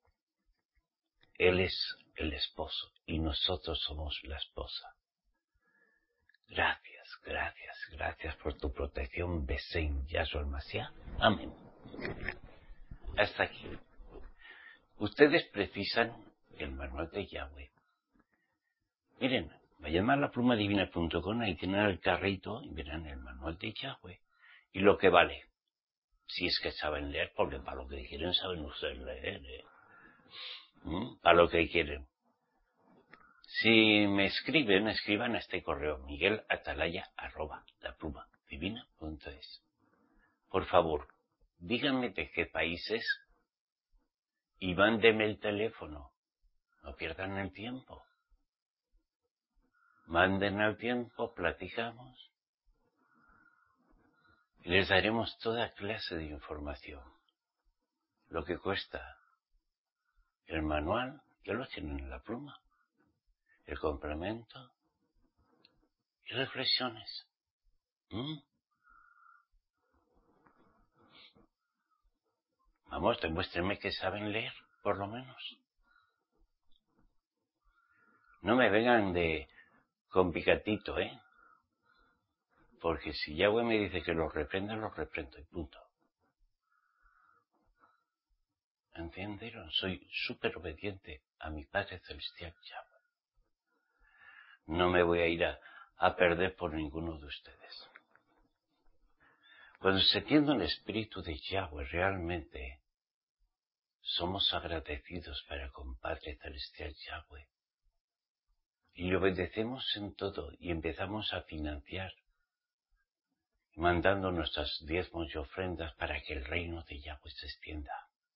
Él es el esposo y nosotros somos la esposa. Gracias, gracias, gracias por tu protección, Besén Yahshua el Mashiach. Amén. Hasta aquí. Ustedes precisan el manual de Yahweh. Miren, vayan a la pluma divina punto com, ahí tienen el carrito y verán el manual de Yahweh y lo que vale. Si es que saben leer, porque para lo que quieren saben ustedes leer, ¿eh? ¿Mm? Para lo que quieren. Si me escriben, escriban a este correo, miguel atalaya arroba la pluma divina punto es. Por favor, díganme de qué países y mándenme el teléfono. No pierdan el tiempo. Manden el tiempo, platicamos. Y les daremos toda clase de información. Lo que cuesta. El manual, ya lo tienen en la pluma. El complemento y reflexiones. ¿Mm? Vamos, demuéstrenme que saben leer, por lo menos. No me vengan de con picatito, ¿eh? Porque si Yahweh me dice que los reprenda, los reprendo y punto. ¿Entendieron? Soy súper obediente a mi Padre Celestial Yahweh. No me voy a ir a, a perder por ninguno de ustedes. Cuando se entiende el espíritu de Yahweh, realmente somos agradecidos para con Padre Celestial Yahweh. Y le obedecemos en todo y empezamos a financiar, mandando nuestras diezmos y ofrendas para que el reino de Yahweh se extienda.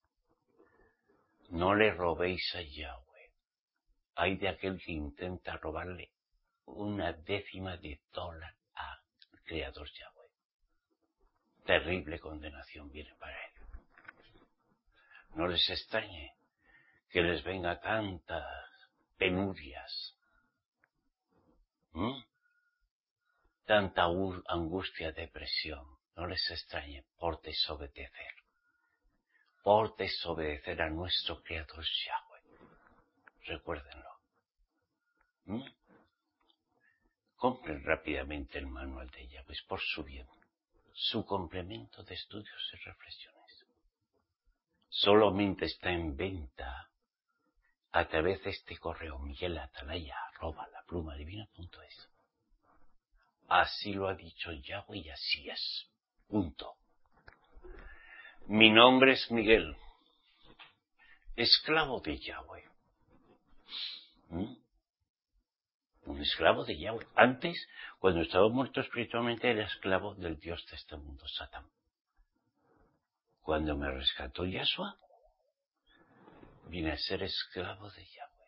No le robéis a Yahweh. Hay de aquel que intenta robarle una décima de dólar al Creador Yahweh. Terrible condenación viene para él. No les extrañe que les venga tantas penurias, ¿Mm? tanta angustia, depresión. No les extrañe por desobedecer. Por desobedecer a nuestro Creador Yahweh. Recuérdenlo. ¿Mm? Compren rápidamente el manual de Yahweh por su bien. Su complemento de estudios y reflexiones. Solamente está en venta a través de este correo miguel atalaya arroba la pluma divina punto es. Así lo ha dicho Yahweh y así es. Punto. Mi nombre es Miguel, esclavo de Yahweh. ¿Mm? Un esclavo de Yahweh. Antes, cuando estaba muerto espiritualmente, era esclavo del Dios de este mundo, Satán. Cuando me rescató Yahshua, vine a ser esclavo de Yahweh.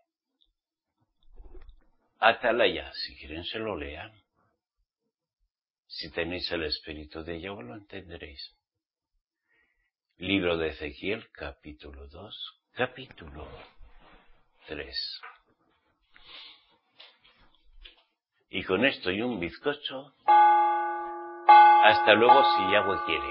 Atalaya, si quieren se lo lean. Si tenéis el espíritu de Yahweh lo entenderéis. Libro de Ezequiel, capítulo dos, capítulo tres. Y con esto y un bizcocho, hasta luego si Yahweh quiere.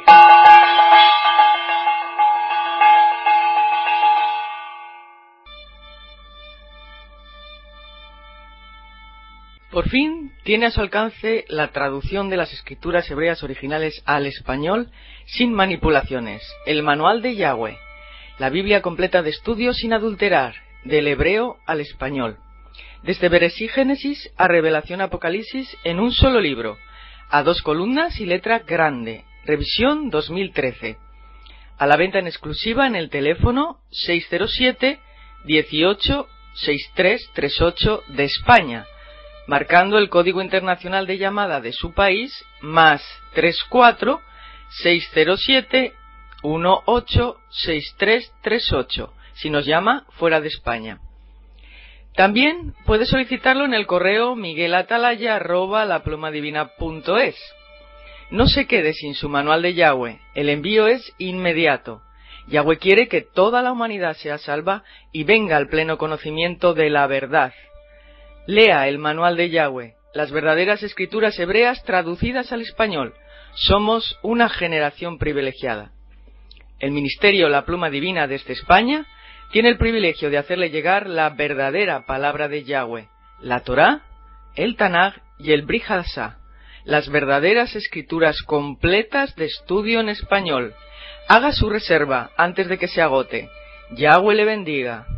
Por fin tiene a su alcance la traducción de las escrituras hebreas originales al español sin manipulaciones, el Manual de Yahweh, la Biblia completa de estudio sin adulterar, del hebreo al español, desde Bereshit Génesis a Revelación Apocalipsis en un solo libro, a dos columnas y letra grande, revisión dos mil trece, a la venta en exclusiva en el teléfono seis cero siete, dieciocho, sesenta y tres treinta y ocho de España, marcando el código internacional de llamada de su país, más treinta y cuatro, seis cero siete, dieciocho, sesenta y tres treinta y ocho, si nos llama fuera de España. También puede solicitarlo en el correo miguelatalaya arroba laplumadivina punto es. No se quede sin su manual de Yahweh, el envío es inmediato. Yahweh quiere que toda la humanidad sea salva y venga al pleno conocimiento de la verdad. Lea el manual de Yahweh, las verdaderas escrituras hebreas traducidas al español. Somos una generación privilegiada. El Ministerio La Pluma Divina desde España tiene el privilegio de hacerle llegar la verdadera palabra de Yahweh, la Torá, el Tanaj y el Brit Hadashá, las verdaderas escrituras completas de estudio en español. Haga su reserva antes de que se agote. Yahweh le bendiga.